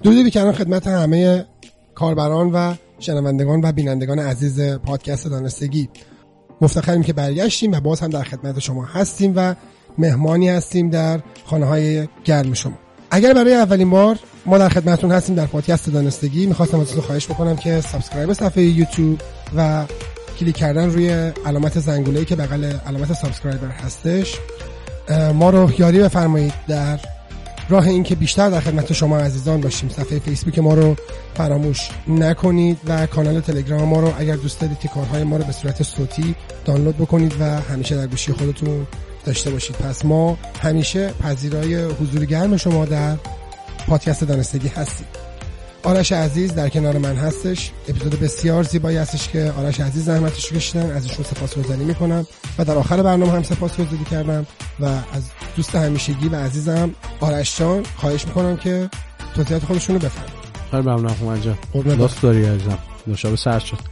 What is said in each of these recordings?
درود بی‌کران خدمت همه کاربران و شنوندگان و بینندگان عزیز پادکست دانستگی. مفتخریم که برگشتیم و باز هم در خدمت شما هستیم و مهمانی هستیم در خانه‌های گرم شما. اگر برای اولین بار ما در خدمتتون هستیم در پادکست دانستگی، می‌خواستم ازتون خواهش بکنم که سابسکرایب صفحه یوتیوب و کلیک کردن روی علامت زنگوله‌ای که بغل علامت سابسکرایبر هستش ما رو یاری بفرمایید در راه این که بیشتر در خدمت شما عزیزان باشیم. صفحه فیسبوک ما رو فراموش نکنید و کانال تلگرام ما رو اگر دوست دارید که کارهای ما رو به صورت صوتی دانلود بکنید و همیشه در گوشی خودتون داشته باشید. پس ما همیشه پذیرای حضور گرم شما در پادکست دانستگی هستیم. آرش عزیز در کنار من هستش. اپیزود بسیار زیبایی هستش که آرش عزیز زحمتش رو کشیدن، از ایشون سپاسگزاری میکنم و در آخر برنامه هم سپاسگزاری کردم و از دوست همیشگی و عزیزم آرش جان خواهش میکنم که توضیحات خودشون رو بفرمایید. خیلی ممنونم خومن جان. دوست داری عزیزم. نوشابه سرد شد.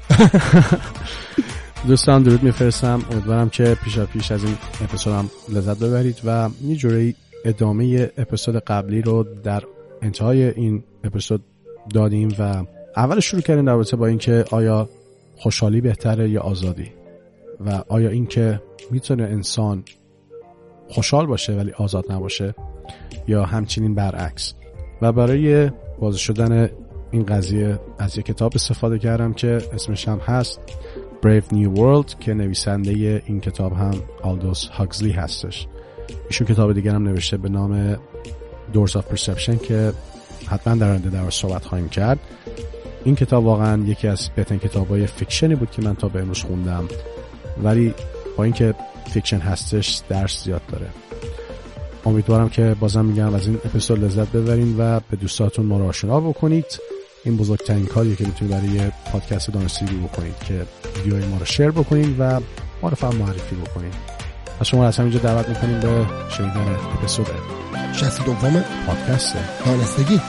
دوستان درود میفرستم. امیدوارم که پیش از این اپیزودم لذت ببرید و یه جوری ادامه اپیزود قبلی رو در انتهای این اپیزود دادیم و اول شروع کردیم در رابطه با اینکه آیا خوشحالی بهتره یا آزادی و آیا اینکه میتونه انسان خوشحال باشه ولی آزاد نباشه یا همچنین برعکس. و برای واضح شدن این قضیه از یک کتاب استفاده کردم که اسمش هم هست Brave New World که نویسنده این کتاب هم آلدوس هاکسلی هستش. ایشون کتاب دیگر هم نوشته به نام Doors of Perception که حتما در آینده دربارش صحبت خواهیم کرد. این کتاب واقعا یکی از بهترین کتاب‌های فیکشنی بود که من تا به امروز خوندم، ولی با اینکه فیکشن هستش درس زیاد داره. امیدوارم که بازم میگم از این اپیزود لذت ببرین و به دوستاتون ما رو آشنا بکنید. این بزرگترین کاریه که میتونید برای پادکست دانستگی بکنید که ویدیوهای ما رو شیر بکنید و ما رو فهم معرفی بکنید. از شما از همینجا دعوت میکنیم به شنیدن اپیزود 62 پادکست دانستگی.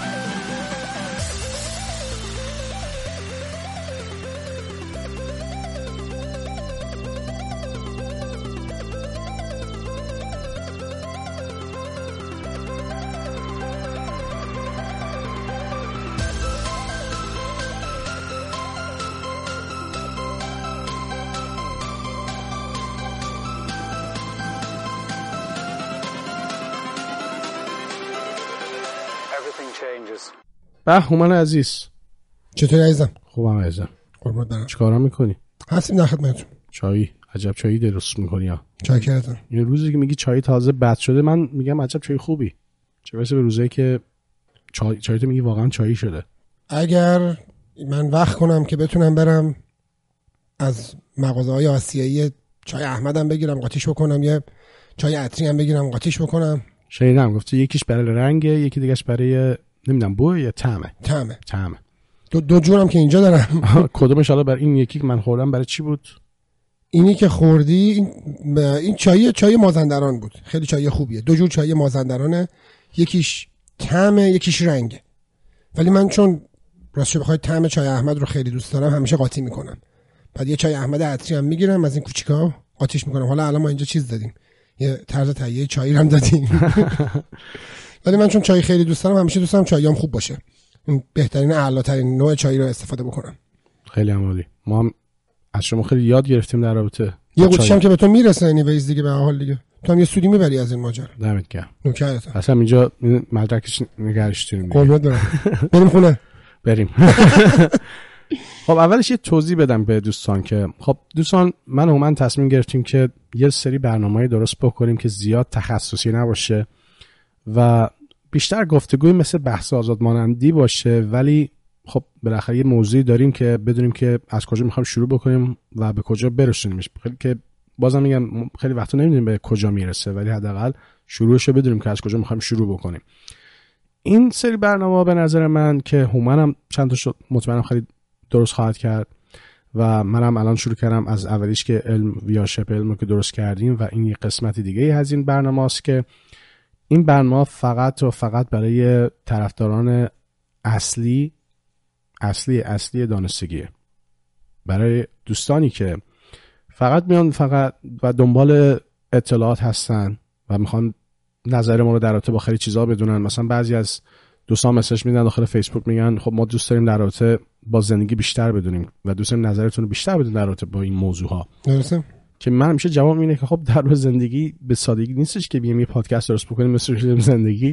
هومن عزیز چطوری عزیزم؟ خوبم عزیزم. قربونت برم. چیکارا میکنی؟ هستیم در خدمتتون. چای عجب چایی درست میکنی ها. چای کردم. یه روزی که میگی چای تازه بد شده من میگم عجب چای خوبی. چه برسه به روزایی که چای تو میگی واقعا چایی شده. اگر من وقت کنم که بتونم برم از مغازه‌های آسیایی چای احمدم بگیرم قاطیش بکنم، یه چای عطری هم بگیرم قاطیش بکنم. شنیدم گفتی یکیش برای رنگ، یکی دیگهش برای نمیدونم بوی یا طعمه. دو جورم که اینجا دارم. کدوم ان شاءالله برای این یکی که من خوردم برای چی بود؟ اینی که خوردی این چای مازندران بود. خیلی چای خوبیه. دو جور چای مازندرانه، یکیش طعمه یکیش رنگه. ولی من چون راستش بخوای طعم چای احمد رو خیلی دوست دارم همیشه قاطی میکنم. بعد یه چای احمد عطری هم میگیرم از این کوچیکا قاطیش میکنم. حالا الان ما اینجا چیز دادیم، یه طرز تهیه چای هم دادیم. ولی من چون چای خیلی دوست دارم همیشه دوست دارم چایام خوب باشه. اون بهترین اعلی ترین نوع چای رو استفاده بکنم. خیلی عالی. ما هم از شما خیلی یاد گرفتیم در رابطه. یه قوطیش هم که به تو میرسه انیویز دیگه، به هر حال دیگه تو هم یه سودی میبری از این ماجرا. دمت گرم. نوکرتم. اصلا اینجا مدرکش نگارش داریم. قربونت برم. بریم خونه. بریم. خب اولش یه توضیح بدم به دوستان که خب دوستان من و هومن تصمیم گرفتیم که یه سری برنامه‌ای درست بکنیم که زیاد تخصصی نباشه و بیشتر گفتگوی مثل بحث آزادمانندی باشه، ولی خب بالاخره یه موضوعی داریم که بدونیم که از کجا میخوایم شروع بکنیم و به کجا برسونیمش. خیلی که بازم میگم خیلی وقتا نمیدونیم به کجا میرسه، ولی حداقل شروعش رو بدونیم که از کجا میخوایم شروع بکنیم. این سری برنامه به نظر من که هومنم چند تا شد مطمئنم خیلی درست خواهد کرد و منم الان شروع کردم از اولیش که علم یا شبه علم رو که درست کردیم و این یه قسمت دیگه از این برنامه است که این برنامه فقط و فقط برای طرفداران اصلی دانستگیه. برای دوستانی که فقط میان فقط و دنبال اطلاعات هستن و میخوان نظر ما رو در رابطه با خیلی چیزا بدونن. مثلا بعضی از دوستان مسیج میدن داخل فیسبوک، میگن خب ما دوست داریم در رابطه با زندگی بیشتر بدونیم و دوست داریم نظرتون رو بیشتر بدونیم در رابطه با این موضوع ها. درسته. که من همیشه جواب اینه که خب در زندگی به سادگی نیستش که بیایم یه پادکست درست بکنیم مثل زندگی.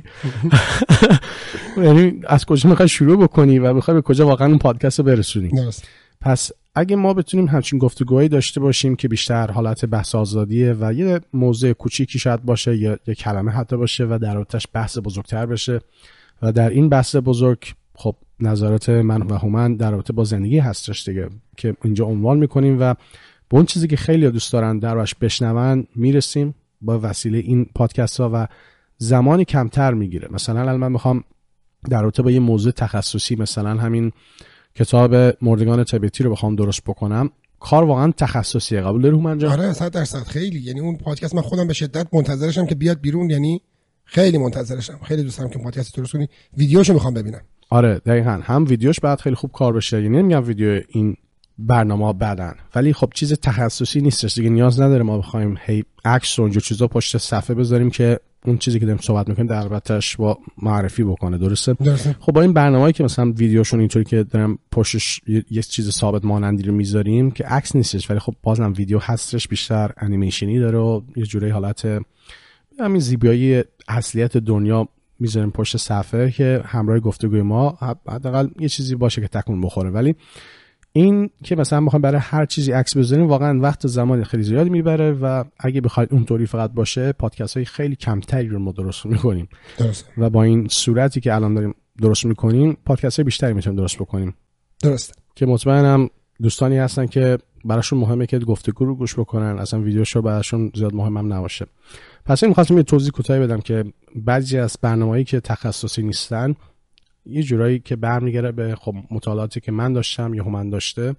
یعنی از کجا میخوای شروع بکنی و بخوای به کجا واقعا اون پادکست رو برسونی. درست. پس اگه ما بتونیم همچین گفتگوهایی داشته باشیم که بیشتر حالت بحث آزادیه و یه موضوع کوچیکی شاید باشه یا یه کلمه حتی باشه و در آتش بحث بزرگتر بشه و در این بحث بزرگ خب نظرات من و هومن در رابطه با زندگی هستش دیگه که اینجا عنوان میکنیم و به اون چیزی که خیلی دوست دارن در واقع بشنون میرسیم با وسیله این پادکست ها و زمانی کمتر میگیره. مثلا الان من میخوام در رابطه با یه موضوع تخصصی مثلا همین کتاب مردگان تبتی رو بخوام درست بکنم، کار واقعا تخصصیه. قبول داری هومن جان؟ آره 100% خیلی. یعنی اون پادکست من خودم به شدت منتظرشم که بیاد بیرون، یعنی خیلی منتظرشم، خیلی دوست دارم که پادکست درست کنی، ویدیوشو میخوام ببینم. آره دقیقاً، هم ویدیوش بعد خیلی خوب کار بشه. یعنی نمیگم ویدیو این برنامه بعدن، ولی خب چیز تخصصی نیستش دیگه، نیاز نداره ما بخوایم هی عکس و اونجور چیزا پشت صفحه بذاریم که اون چیزی که داریم صحبت میکنیم در البتهش با معرفی بکنه. درسته؟ خب با این برنامه‌ای که مثلا ویدیوشون اینطوری که دارم پشتش یه چیز ثابت مانندی رو میذاریم که عکس نیستش ولی خب بازم ویدیو هستش، بیشتر انیمیشنی داره و یه جوری حالت همین زیبایی اصلیت دنیا میذاریم پشت صفحه که همراه گفتگوی ما حداقل یه چیزی باشه که تکون بخوره. ولی این که مثلا بخوایم برای هر چیزی عکس بذاریم واقعا وقت و زمان خیلی زیاد میبره و اگه بخواید اونطوری فقط باشه پادکست های خیلی کمتری رو ما درست میکنیم. درسته. و با این صورتی که الان داریم درست میکنیم پادکست های بیشتری میتونیم درست بکنیم. درسته. که مطمئنم دوستانی هستن که براشون مهمه که گفتگو رو گوش بکنن، اصلا ویدیوشو براشون زیاد مهمم نباشه. پس این می‌خواستم یه توضیح کوتاهی بدم که بعضی از برنامه‌هایی که تخصصی نیستن یه جورایی که برمیگره به خب مطالعاتی که من داشتم یا هومن داشته،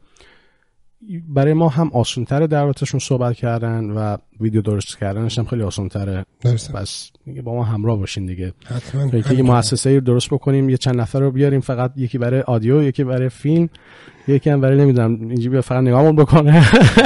برای ما هم آسان‌تره در رابطه‌شون صحبت کردن و ویدیو درست کردنش هم خیلی آسان‌تره. پس دیگه با ما همراه باشین دیگه. حتما. که یه مؤسسه‌ای رو درست بکنیم، یه چند نفر رو بیاریم، فقط یکی برای آدیو، یکی برای فیلم، یکی هم برای نمیدونم اینجوری بیا فقط نگاهمون بکنه.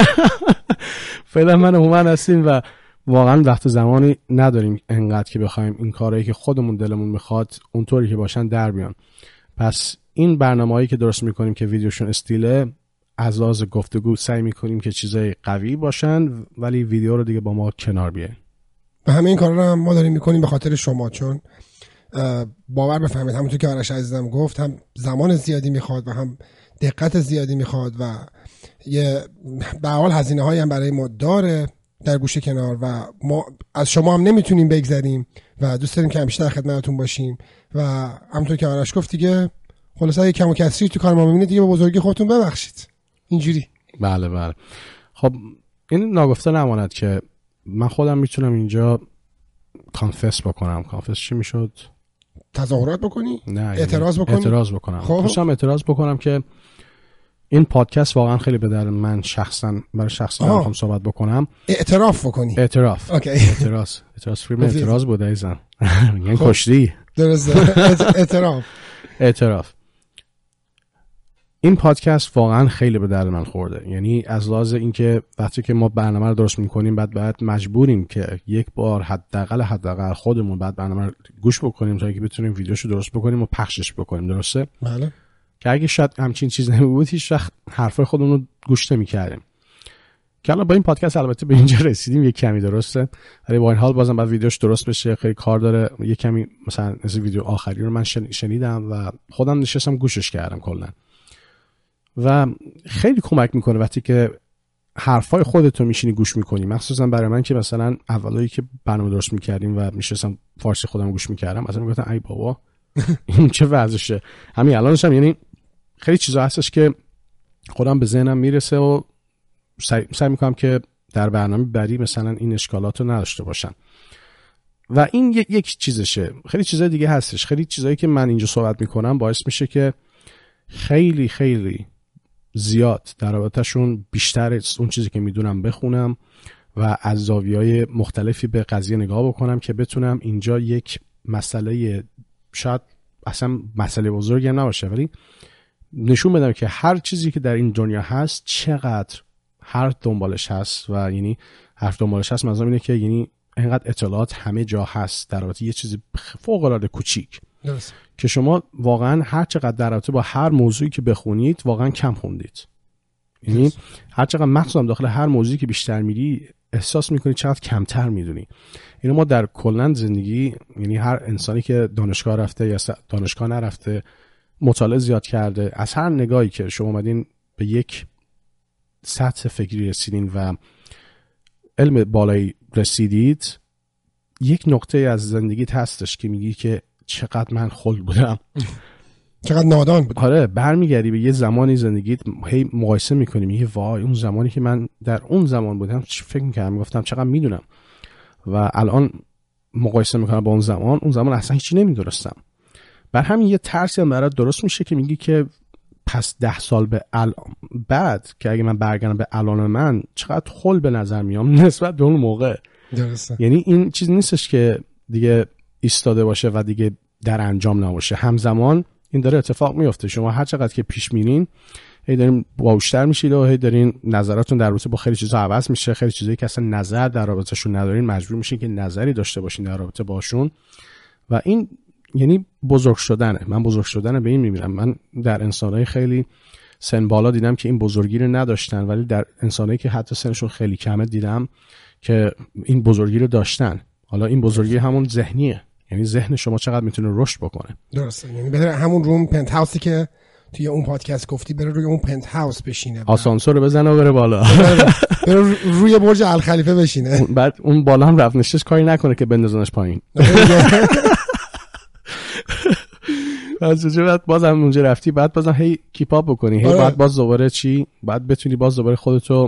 فعلا من و هومن هستیم و واقعا وقت زمانی نداریم انقدر که بخوایم این کارهایی که خودمون دلمون میخواد اونطوری که باشن در بیان. پس این برنامه‌هایی که درست میکنیم که ویدیوشون استیله، از لحاظ گفتگو سعی میکنیم که چیزای قوی باشن ولی ویدیو رو دیگه با ما کنار بیاریم. و همه این کارا رو هم ما داریم میکنیم به خاطر شما، چون باور بفرمایید همونطور که آرش عزیزم گفت هم زمان زیادی میخواد و هم دقت زیادی میخواد و یه به حال هزینه‌هایی هم برای ما داره در گوشه کنار و ما از شما هم نمیتونیم بگذریم و دوست داریم که همیشه در خدمتتون باشیم و همونطور که آرش گفت دیگه خلاصه اگه کم و کسری تو کار ما میبینید دیگه با بزرگی خودتون ببخشید. اینجوری. بله بله. خب این ناگفته نماند که من خودم میتونم اینجا کانفس بکنم. کانفس چی میشد؟ تظاهرات بکنی؟ نه، اعتراض بکنی؟ اعتراض بکنم. خب دوستم اعتراض بکنم که این پادکست واقعا خیلی به در من شخصا میخوام صحبت بکنم. اعتراف بکنی. اعتراف. اوکی. اعتراض فیلم اعتراض بود ایزن. یعنی کشتی. درسته. اعتراف. این پادکست واقعا خیلی به درد من خورده. یعنی از لحاظ اینکه وقتی که ما برنامه رو درست میکنیم بعد مجبوریم که یک بار حداقل خودمون بعد برنامه رو گوش بکنیم تا اینکه بتونیم ویدیوشو درست بکنیم و پخشش بکنیم. درسته؟ بله. که اگه شاید همچین چیز نمیبود هیچ وقت حرفای خودمون رو گوش نمی‌کردیم. که الان با این پادکست البته به اینجا رسیدیم یک کمی درسته، ولی با این حال بازم بعد ویدیوش درست بشه خیلی کار داره. یک کمی مثلا از ویدیو آخری رو من شنیدم و خودم نشستم گوشش کردم کلا و خیلی کمک میکنه وقتی که حرفای خودتو میشینی گوش میکنی. مخصوصا برای من که مثلا اولایی که برنامه درست میکردیم و میشستم فارسی خودم گوش میکردم مثلا میگفتم ای بابا این چه وضعشه. همین الانش هم یعنی خیلی چیزا هستش که خودم به ذهنم میرسه و سعی میکنم که در برنامه بعدی مثلا این اشکالات رو نداشته باشم و این یک چیزشه. خیلی چیزای دیگه هستش، خیلی چیزایی که من اینجا صحبت میکنم باعث میشه که خیلی خیلی زیاد در رابطه‌شون بیشتر اون چیزی که میدونم بخونم و از زاویه‌های مختلفی به قضیه نگاه بکنم که بتونم اینجا یک مسئله شاید اصلا مسئله بزرگی هم نباشه ولی نشون بدم که هر چیزی که در این دنیا هست چقدر حرف دنبالش هست و یعنی حرف دنبالش هست منظورم اینه که یعنی اینقدر اطلاعات همه جا هست در رابطه یه چیزی فوق‌العاده کوچیک درست. که شما واقعا هر چقدر در رابطه با هر موضوعی که بخونید واقعا کم خوندید. یعنی هر چقدر مخصوصا داخل هر موضوعی که بیشتر میری احساس میکنی چقدر کمتر میدونی. اینو ما در کلا زندگی، یعنی هر انسانی که دانشگاه رفته یا دانشگاه نرفته، مطالعه زیاد کرده، از هر نگاهی که شما اومدین به یک سطح فکری رسیدین و علم بالایی رسیدید، یک نقطه از زندگیت هستش که میگی که چقدر من خل بودم، چقدر نادان بودم. آره، برمیگردی به یه زمانی زندگیت، هی مقایسه میکنی، میگی وای اون زمانی که من در اون زمان بودم فکر میکردم، میگفتم چقدر میدونم، و الان مقایسه میکنم با اون زمان اصلا هیچی نمیدونستم. بر همین یه ترسی هم برات درست میشه که میگی که پس 10 سال به الان بعد که اگه من برگردم به الان من چقدر خل به نظر میام نسبت به اون موقع. درسته. یعنی این چیز نیستش که دیگه ایستاده باشه و دیگه در انجام نباشه، همزمان این داره اتفاق میفته. شما هر چقدر که پیش میرین هی دارین باهوشتر میشید و هی دارین نظراتتون در رابطه با خیلی چیزا عوض میشه، خیلی چیزایی که اصلا نظر در رابطهشون ندارین مجبور میشین که نظری داشته باشین در رابطه باشون. و این یعنی بزرگ شدنه. من بزرگ شدنه به این میبینم. من در انسانهای خیلی سن بالا دیدم که این بزرگی رو نداشتن، ولی در انسانایی که حتی سنشون خیلی کمه دیدم که این بزرگی رو داشتن. حالا این بزرگی همون ذهنیه، یعنی ذهن شما چقدر میتونه رشد بکنه. درسته. یعنی بره همون روم پنت هاوسی که توی اون پادکست گفتی، بره روی اون پنت هاوس بشینه، آسانسور رو بزنه و بره بالا، بره روی برج الخلیفه بشینه، بعد اون بالا هم رفت نشستش کاری نکنه که بندازنش پایین. بعد بازم اونجا رفتی، بعد بازم هی کیپ اپ بکنی، هی بعد باز دوباره چی، بعد بتونی باز دوباره خودتو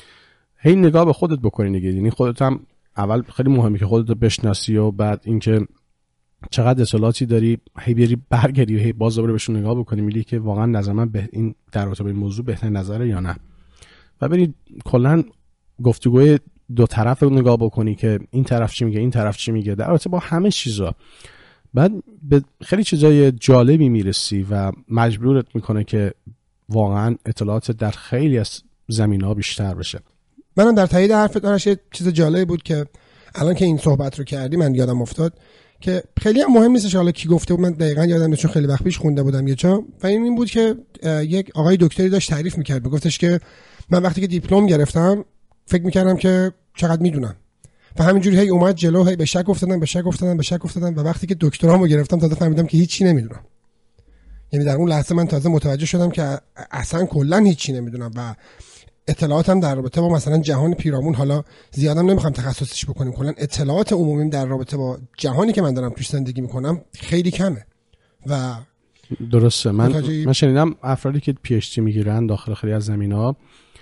هی نگاه به خودت بکنی دیگه. یعنی خودت هم اول خیلی مهمه که خودت رو بشناسی و بعد اینکه چقدر اطلاعاتی داری هی بیاری برگردی و هی باز دوباره بهشون نگاه بکنی، میگی که واقعا نظر من به این در رابطه با این موضوع بهترین نظره یا نه، و برید کلا گفتگوی دو طرف رو نگاه بکنی که این طرف چی میگه این طرف چی میگه در رابطه با همه چیزا. بعد به خیلی چیزای جالبی میرسی و مجبورت میکنه که واقعا اطلاعات در خیلی از زمینه‌ها بیشتر بشه. منم در تایید حرفت آرش یه چیز جالبی بود که الان که این صحبت رو کردی من یادم افتاد که خیلی هم مهم نیستش حالا کی گفته بود، من دقیقاً یادم نیست چون خیلی وقت پیش خونده بودم یه جا، و این بود که یک آقای دکتری داشت تعریف می‌کرد، میگفتش که من وقتی که دیپلم گرفتم فکر می‌کردم که چقدر میدونم و همینجوری هی اومد جلو، هی به شک افتادم و وقتی که دکترامو گرفتم تازه فهمیدم که هیچی نمیدونم. یعنی در اون لحظه من تازه متوجه شدم که اصلا کلا هیچی نمیدونم و اطلاعاتم در رابطه با مثلا جهان پیرامون، حالا زیادم نمیخوام تخصصیش بکنیم، کلا اطلاعات عمومیم در رابطه با جهانی که من دارم توش زندگی میکنم خیلی کمه. و درسته. من شنیدم افرادی که پی اچ دی میگیرن داخل خیلی از زمینه‌ها،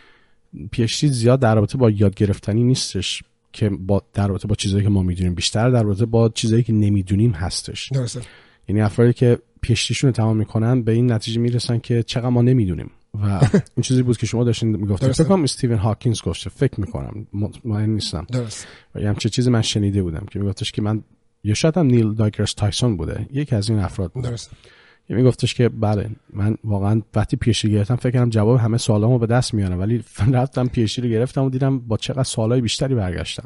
پی اچ دی زیاد در رابطه با یاد گرفتنی نیستش که با در رابطه با چیزایی که ما میدونیم، بیشتر در رابطه با چیزایی که نمیدونیم هستش. درسته. یعنی افرادی که پی اچ دیشون رو تمام میکنن به این نتیجه میرسن که چقدر ما نمیدونیم و این چیزی بود که شما داشتین میگفتید. فکر کنم استیون هاکینز گفته، فکر میکنم، مطمئن نیستم. درست. و همچین چیزی من شنیده بودم که میگفتش که من، یا شاید هم نیل داگراس تایسون بوده، یکی از این افراد بود. درست. میگفتش که بله من واقعا وقتی پی اچ دی گرفتم فکر کردم جواب همه سوالامو به دست میارم، ولی رفتم پی اچ دی رو گرفتم و دیدم با چقدر سوالای بیشتری برگشتم.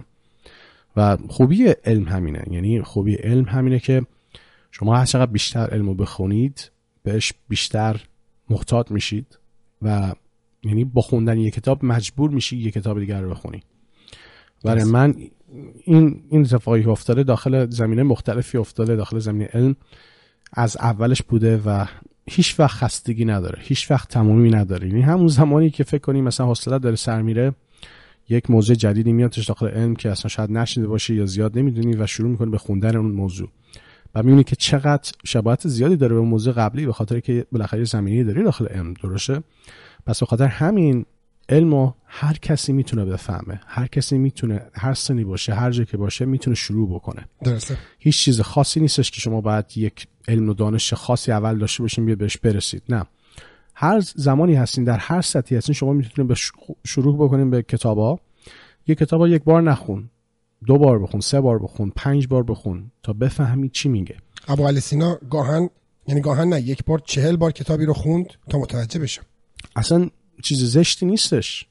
و خوبی علم همینه، یعنی خوبی علم همینه که شما هر چقدر بیشتر علمو بخونید بهش بیشتر محتاط میشید و یعنی با خوندن یک کتاب مجبور میشی یک کتاب دیگر رو بخونی. برای من این اتفاقی که افتاده داخل زمینه مختلفی افتاده، داخل زمینه علم از اولش بوده و هیچ وقت خستگی نداره، هیچ وقت تمامی نداره. یعنی همون زمانی که فکر کنی مثلا حوصله داره سر میره، یک موضوع جدیدی میادش داخل علم که اصلا شاید نشنیده باشی یا زیاد نمیدونی و شروع میکنی به خوندن اون موضوع و میبینی که چقدر شباهت زیادی داره به موضوع قبلی، به خاطر که بالاخره زمینی داری داخل علم، درسته؟ پس به خاطر همین علمو هر کسی میتونه بفهمه، هر کسی میتونه هر سنی باشه هر جایی که باشه میتونه شروع بکنه. درسته. هیچ چیز خاصی نیستش که شما باید یک علم و دانش خاصی اول داشته باشین بیاد بهش برسید. نه، هر زمانی هستین، در هر سطحی هستین، شما میتونید شروع بکنین به کتابا. یک کتابا یک بار نخون، 2 بار بخون، 3 بار بخون، 5 بار بخون تا بفهمی چی میگه. ابوعلی سینا گاهن نه، یک بار 40 بار کتابی رو خوند تا متوجه بشه. اصلا چیز زشتی نیستش،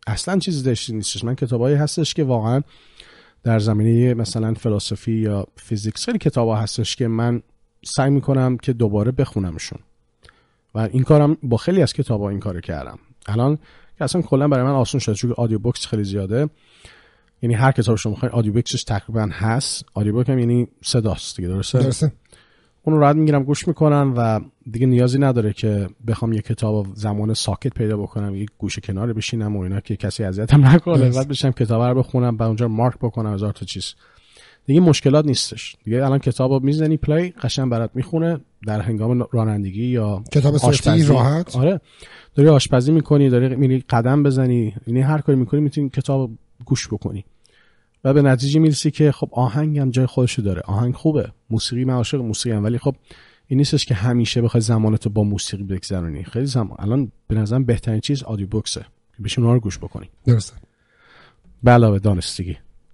من کتابایی هستش که واقعا در زمینه مثلا فلسفی یا فیزیکس خیلی کتابا هستش که من سعی میکنم که دوباره بخونمشون و این کارم با خیلی از کتابا این کارو کردم. الان که اصلا کلا برای من آسون شده چون آدیو بوکس خیلی زیاده، یعنی هر کتاب شما بخواید آدیو بوکسش تقریبا هست. آدیو بوک هم یعنی صداست دیگه، درسته؟ اون رو راحت میگیرم گوش میکنم و دیگه نیازی نداره که بخوام یه کتاب زمان ساکت پیدا بکنم، یه گوشه کنار بشینم و اینا که کسی اذیتم نکنه، بعد بشم کتاب رو بخونم بعد اونجا مارک بکنم هزار تا چیز. دیگه مشکلات نیستش دیگه. الان کتابو میزنی پلی قشنگ برات میخونه در هنگام رانندگی یا کتاب صوتی راحت. آره داری آشپزی میکنی، داری میری قدم بزنی، یعنی هر کاری میکنی میتونی کتاب گوش بکنی و به نتیجه میرسی که خب آهنگ هم جای خودشو داره، آهنگ خوبه، موسیقی، من عاشق موسیقی ام، ولی خب این نیستش که همیشه بخوای زمانتو با موسیقی بگذرونی. خیلی زمان الان به نظرم بهترین چیز آدیو بوکسه که بشین اونها رو گوش بکنی. درسته. به علاوه دانستگی.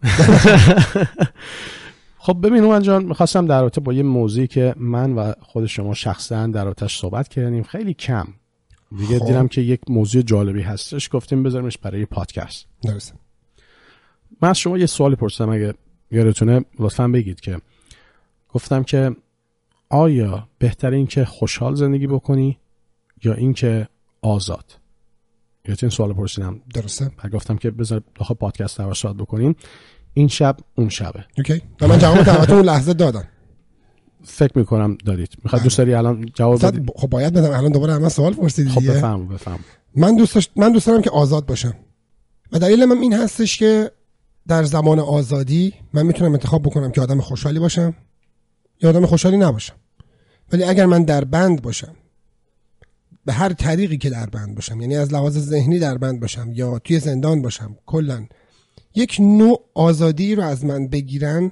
خب ببین اومن جان، میخواستم در رابطه با یه موضوعی که من و خود شما شخصا در رابطه‌اش صحبت کردیم خیلی کم دیگه دیدم که یک موضوع جالبی هستش، گفتیم بذاریمش برای پادکست. درسته. من از شما یه سوالی پرسیدم اگه یادتونه لطفاً بگید که گفتم که آیا بهتره این که خوشحال زندگی بکنی یا این که آزاد؟ یادتون سوال پرسیدم. درسته. بعد گفتم که بذار داخل پادکست رو شاد بکنیم، این شب اون شبه. اوکی. من جواب دعوتتون اون لحظه دادم. فکر میکنم دارید. میخواد دوست داری الان جواب بدید؟ خب باید بدم. الان دوباره همه سوال پرسیدید. خب بفهم. من دوست دارم که آزاد باشم و دلیل من این هستش که در زمان آزادی من میتونم انتخاب بکنم که آدم خوشحالی باشم یا آدم خوشحالی نباشم. ولی اگر من در بند باشم، به هر طریقی که در بند باشم، یعنی از لحاظ ذهنی در بند باشم یا توی زندان باشم، کلا یک نوع آزادی رو از من بگیرن،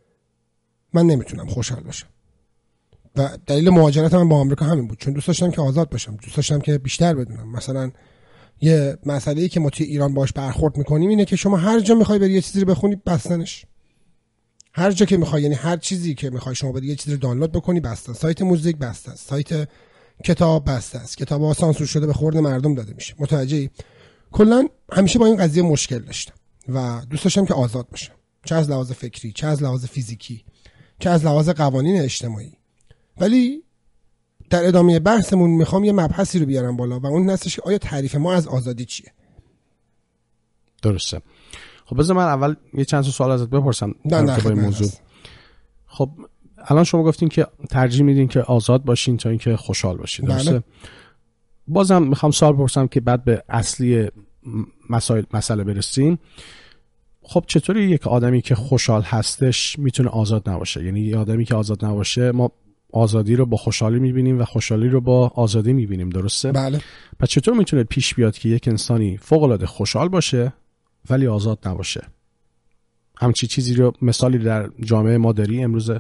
من نمیتونم خوشحال باشم. و دلیل مهاجرت من با آمریکا همین بود، چون دوست داشتم که آزاد باشم، دوست داشتم که بیشتر بدونم. مثلا یه مسئله‌ای که ما توی ایران باش برخورد میکنیم اینه که شما هر جا میخوای بری یه چیزی رو بخونی بستنش، هر جا که میخوای، یعنی هر چیزی که میخوای شما بری یه چیزی رو دانلود بکنی بسته، سایت موزیک بسته است، سایت کتاب بسته است، کتاب‌ها سانسور شده به خورد مردم داده میشه. متوجهی؟ کلا همیشه با این قضیه مشکل داشتم و دوست داشتم که آزاد باشم، چه از لحاظ فکری، چه از لحاظ فیزیکی، چه از لحاظ قوانین اجتماعی. ولی در ادامه بحثمون میخوام یه مبحثی رو بیارم بالا و اون هستش که آیا تعریف ما از آزادی چیه؟ درسته. خب بذار من اول یه چند سوال ازت بپرسم در با این موضوع. خب الان شما گفتین که ترجیح میدین که آزاد باشین تا اینکه خوشحال باشین، درسته؟ بله. بازم میخوام سوال بپرسم که بعد به اصلی مسئله برسیم. خب چطوری یک آدمی که خوشحال هستش میتونه آزاد نباشه؟ یعنی یه آدمی که آزاد نباشه، ما آزادی رو با خوشحالی میبینیم و خوشحالی رو با آزادی میبینیم، درسته؟ بله. پس چطور میتونه پیش بیاد که یک انسانی فوق‌العاده خوشحال باشه ولی آزاد نباشه؟ همچی چیزی رو مثالی در جامعه ما داری امروزه؟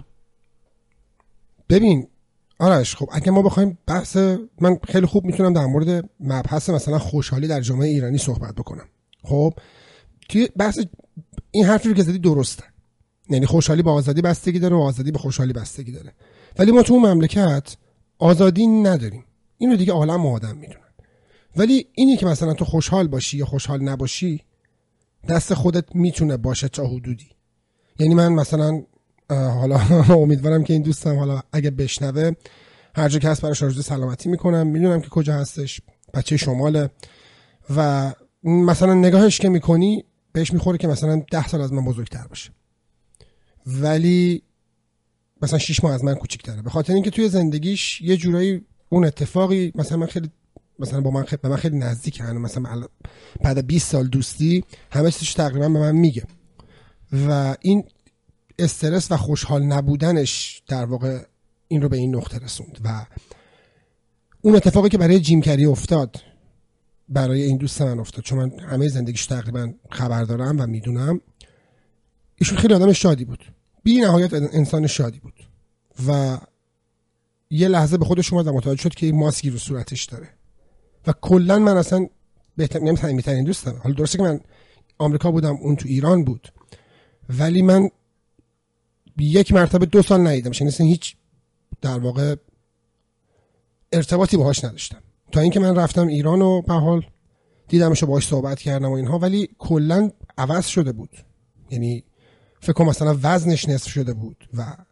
ببین آرش، خب اگه ما بخوایم من خیلی خوب میتونم در مورد مبحث مثلا خوشحالی در جامعه ایرانی صحبت بکنم. خب توی بحث این حرفی رو که زدی درسته، یعنی خوشحالی با آزادی بستگی داره و آزادی به خوشحالی بستگی داره، ولی ما تو مملکت آزادی نداریم. اینو دیگه عالم و آدم میدونن. ولی اینی که مثلا تو خوشحال باشی یا خوشحال نباشی دست خودت میتونه باشه تا حدودی. یعنی من مثلا حالا امیدوارم که این دوستم حالا اگه بشنوه، هر جا که هست براش آرزوی سلامتی میکنم، میدونم که کجا هستش، بچه شماله و مثلا نگاهش که میکنی بهش میخوره که مثلا 10 سال از من بزرگتر باشه ولی مثلا 6 ماه از من کوچیک‌تره، به خاطر اینکه توی زندگیش یه جورایی اون اتفاقی به من خیلی نزدیکه. مثلا بعد 20 سال دوستی همه چیزش تقریبا به من میگه و این استرس و خوشحال نبودنش در واقع این رو به این نقطه رسوند. و اون اتفاقی که برای جیم کری افتاد برای این دوست من افتاد، چون من همه زندگیش تقریبا خبر دارم و میدونم. ایشون خیلی آدم شادی بود، بی نهایت انسان شادی بود و یه لحظه به خودش اومد و متوجه شد که این ماسکی رو صورتش داره و کلا من اصلا بهترین صمیمی‌ترین دوستم. حالا درسته که من آمریکا بودم، اون تو ایران بود، ولی من یک مرتبه 2 سال ندیدمش، یعنی هیچ در واقع ارتباطی باهاش نداشتم تا اینکه من رفتم ایران و به حال دیدمش و باهاش صحبت کردم و اینها، ولی کلا عوض شده بود. یعنی فکر کنم مثلا وزنش نصف شده بود و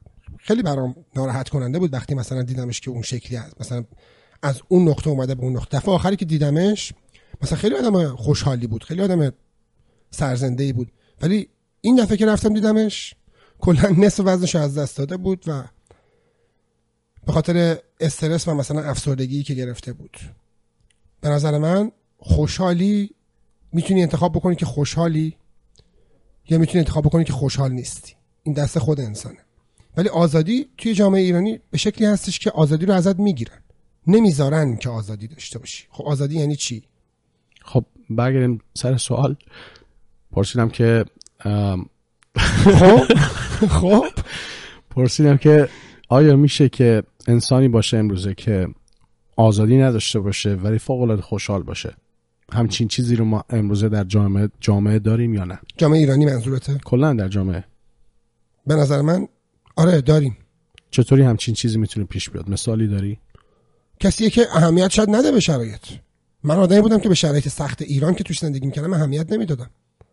خیلی برام ناراحت کننده بود وقتی مثلا دیدمش که اون شکلی هست، مثلا از اون نقطه اومده به اون نقطه. دفعه آخری که دیدمش مثلا خیلی آدم خوشحالی بود، خیلی آدم سرزنده‌ای بود، ولی این دفعه که رفتم دیدمش کلا نصف وزنش از دست داده بود و به خاطر استرس و مثلا افسردگی که گرفته بود. به نظر من خوشحالی میتونی انتخاب بکنی که خوشحالی یا میتونی انتخاب بکنی که خوشحال نیستی، این دست خود انسانه. ولی آزادی توی جامعه ایرانی به شکلی هستش که آزادی رو ازت میگیرن، نمیذارن که آزادی داشته باشی. خب آزادی یعنی چی؟ خب برگردیم سر سوال. پرسیدم که خب پرسیدم که آیا میشه که انسانی باشه امروزه که آزادی نداشته باشه ولی فوق‌العاده خوشحال باشه؟ همچین چیزی رو ما امروزه در جامعه داریم یا نه؟ جامعه ایرانی منظورته؟ کلا در جامعه. به نظر من آره داریم. چطوری همچین چیزی میتونه پیش بیاد؟ مثالی داری؟ کسیه که اهمیت شاید نده به شرایط. من آدمی بودم که به شرایط سخت ایران که توش زندگی میکردم اهمیت نمیدادم.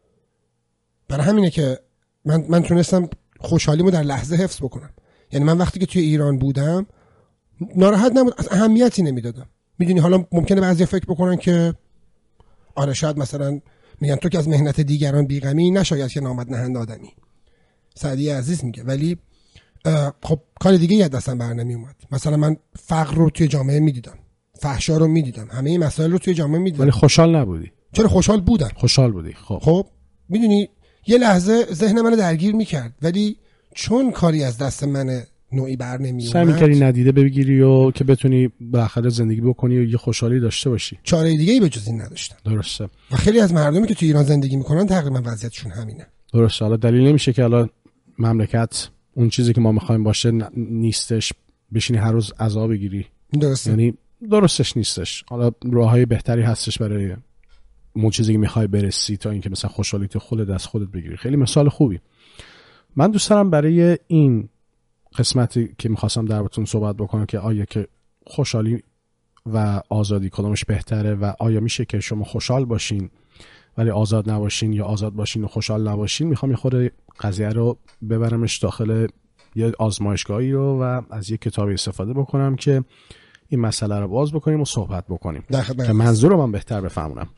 برای همینه که من تونستم خوشحالیمو در لحظه حفظ بکنم. یعنی من وقتی که توی ایران بودم ناراحت نبود، از اهمیتی نمیدادم. میدونی حالا ممکنه بعضی فکر بکنن که آره شاید مثلا میگن تو که از مهنت دیگران بیغمی نشاید که نامد نهند آدمی. سعدی عزیز میگه، ولی خب کار دیگه یاد دستم بر نمی اومد. مثلا من فقر رو توی جامعه میدیدم، فحشا رو میدیدم، همه این مسائل رو توی جامعه میدیدم. ولی خوشحال نبودی؟ چرا خوشحال بودم. خوشحال بودی. خب میدونی یه لحظه ذهن منو درگیر میکرد، ولی چون کاری از دست من نوعی بر نمی اومد سعی می‌کردی ندیده بگیری و که بتونی بالاخره زندگی بکنی و یه خوشحالی داشته باشی. چاره دیگه‌ای به جز این نداشتم. درسته. و خیلی از مردمی که توی ایران زندگی میکنن تقریبا وضعیتشون همینه. درسته. حالا دلیل نمیشه که حالا مملکت اون چیزی که ما می‌خوایم باشه نیستش، بشینی هر روز عذاب بگیری. درسته. یعنی درستش نیستش. حالا راههای بهتری هستش برای اون چیزی که می‌خوای برسی تا اینکه مثلا خوشحالی تو خودت دست خودت بگیری. خیلی مثال خوبی. من دوست دارم برای این قسمتی که میخواستم در باتون صحبت بکنم که آیا که خوشحالی و آزادی کدومش بهتره و آیا میشه که شما خوشحال باشین ولی آزاد نباشین یا آزاد باشین و خوشحال نباشین. میخوام یه خورده قضیه رو ببرمش داخل یه آزمایشگاهی رو و از یه کتابی استفاده بکنم که این مسئله رو باز بکنیم و صحبت بکنیم که منظور رو من بهتر بفهمونم.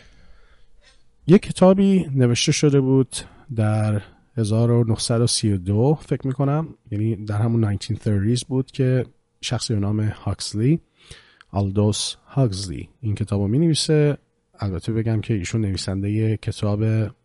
یه کتابی نوشته شده بود در 1932 فکر میکنم، یعنی در همون 1930s بود که شخصی به نام هاکسلی، آلدوس هاکسلی این کتاب رو می نویسه. البته بگم که ایشون نویسنده کتاب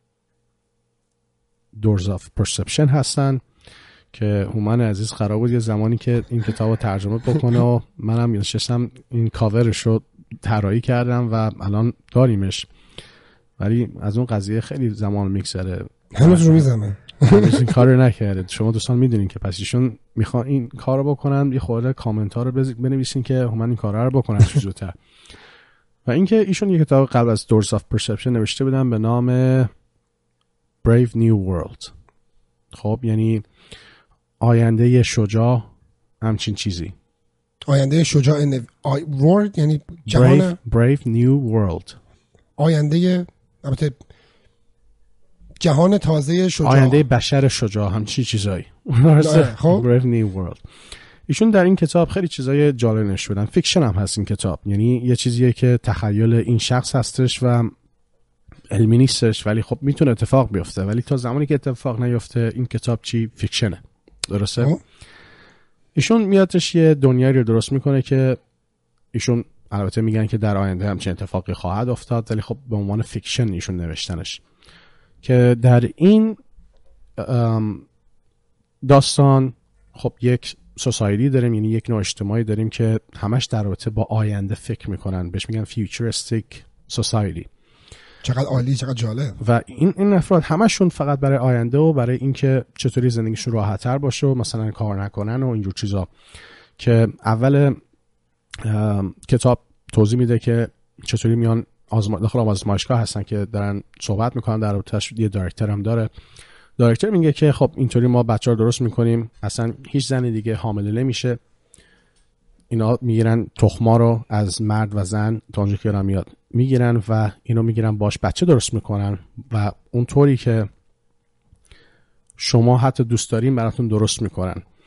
Doors of Perception هستن که هومن عزیز قرار بود یه زمانی که این کتاب رو ترجمه بکنه و منم نشستم این کاورش رو طراحی کردم و الان داریمش، ولی از اون قضیه خیلی زمان میگذره، هنوز رو میزنه. این کار رو نکرده. شما دوستان میدونین که پس ایشون میخوان این کار رو بکنن، یه خورده کامنت ها رو بنویسین که من این کار رو بکنن زودتر. و اینکه ایشون یه کتاب قبل از Doors of Perception نوشته بودن به نام Brave New World. خب یعنی آینده شجاع، همچین چیزی. آینده شجاع world یعنی جهان Brave New World. آینده البته جهان تازه شجاع، آینده بشر شجاع، همچین چیزایی. خب Brave New World. ایشون در این کتاب خیلی چیزای جالب نوشته بودن. فیکشن هم هست این کتاب، یعنی یه چیزیه که تخیل این شخص هستش و علمی نیستش، ولی خب میتونه اتفاق بیفته، ولی تا زمانی که اتفاق نیفته این کتاب چی فیکشنه. درسته؟ ایشون میادش یه دنیایی رو درست میکنه که ایشون البته میگن که در آینده همچین اتفاقی خواهد افتاد، ولی خب به عنوان فیکشن ایشون نوشتنش، که در این داستان خب یک سوسایتی داریم، یعنی یک نوع اجتماعی داریم که همش در رابطه با آینده فکر میکنن، بهش میگن فیوچریستیک سوسایتی. چقدر عالی، چقدر جالب. و این افراد همشون فقط برای آینده و برای اینکه چطوری زندگیشون راحت‌تر باشه و مثلا کار نکنن و اینجور چیزا، که اول کتاب توضیح میده که چطوری میان داخل آزمایشگاه هستن که دارن صحبت میکنن، در رابطه‌اش یه دایرکتور هم داره. دایرکتور میگه که خب اینطوری ما بچه‌ها درست میکنیم، اصلا هیچ زن دیگه حامله نمیشه، اینا میگیرن تخما رو از مرد و زن تا اونجا که میاد میگیرن و اینو میگیرن باش بچه درست میکنن و اونطوری که شما حتی دوست دارین براتون درست میکنن.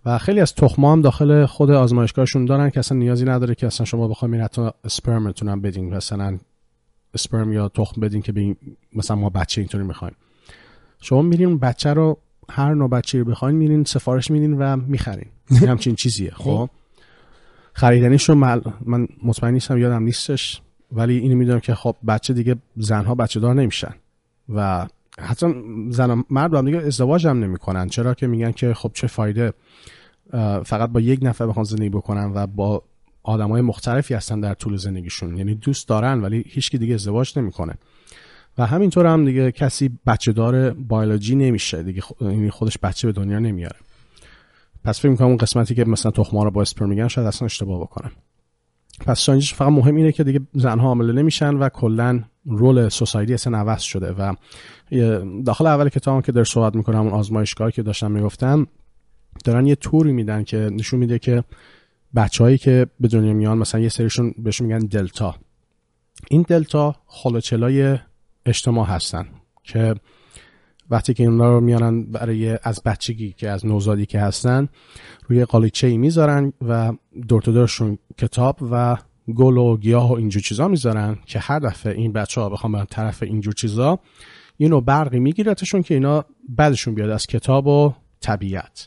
و خیلی از تخم‌ها هم داخل خود آزمایشگاهشون دارن که اصلا نیازی نداره که اصلا شما بخواید حتی اسپرمتون هم بدین، مثلا اسپرم یا تخم بدین که ببین مثلا ما بچه اینطوری می‌خوایم. شما میرین بچه رو، هر نوع بچه‌ای رو بخواید میرین سفارش میدین و می‌خرین. همچین چیزیه. خب خریدنیش رو من مطمئن نیستم، یادم نیستش، ولی اینو میدونم که خب بچه دیگه زنها بچه دار نمیشن و حتی زن مرد هم دیگه ازدواج هم نمیکنن. چرا که میگن که خب چه فایده فقط با یک نفر بخوان زندگی بکنن و با آدمای مختلفی هستن در طول زندگیشون، یعنی دوست دارن ولی هیچکی دیگه ازدواج نمیکنه. و همینطور هم دیگه کسی بچه دار بیولوژی نمیشه دیگه، یعنی خودش بچه به دنیا نمیاره. پس فکر میکنم اون قسمتی که مثلا تخم‌ها رو با اسپرم میگن شاید اصلا اشتباه بکنن. پس ساینس فقط مهم اینه که دیگه زنها حامله نمیشن و کلا رول سوسایتی اصلا عوض شده. و داخل اول کتابم که در صحبت میکنم اون آزمایشگاهی که داشتم میگفتم، دارن یه توری میدن که نشون میده که بچه‌هایی که به دنیا میان مثلا یه سریشون بهشون میگن دلتا. این دلتا خالوچلای اجتماع هستن که وقتی که اینا رو میانن برای از بچگی که از نوزادی که هستن روی قالیچه‌ای میذارن و دور تا دورشون کتاب و گل و گیاه و اینجور چیزا میذارن که هر دفعه این بچه‌ها بخوام برن طرف اینجور چیزا اینو برقی میگیرتشون که اینا بعدشون بیاد از کتاب و طبیعت.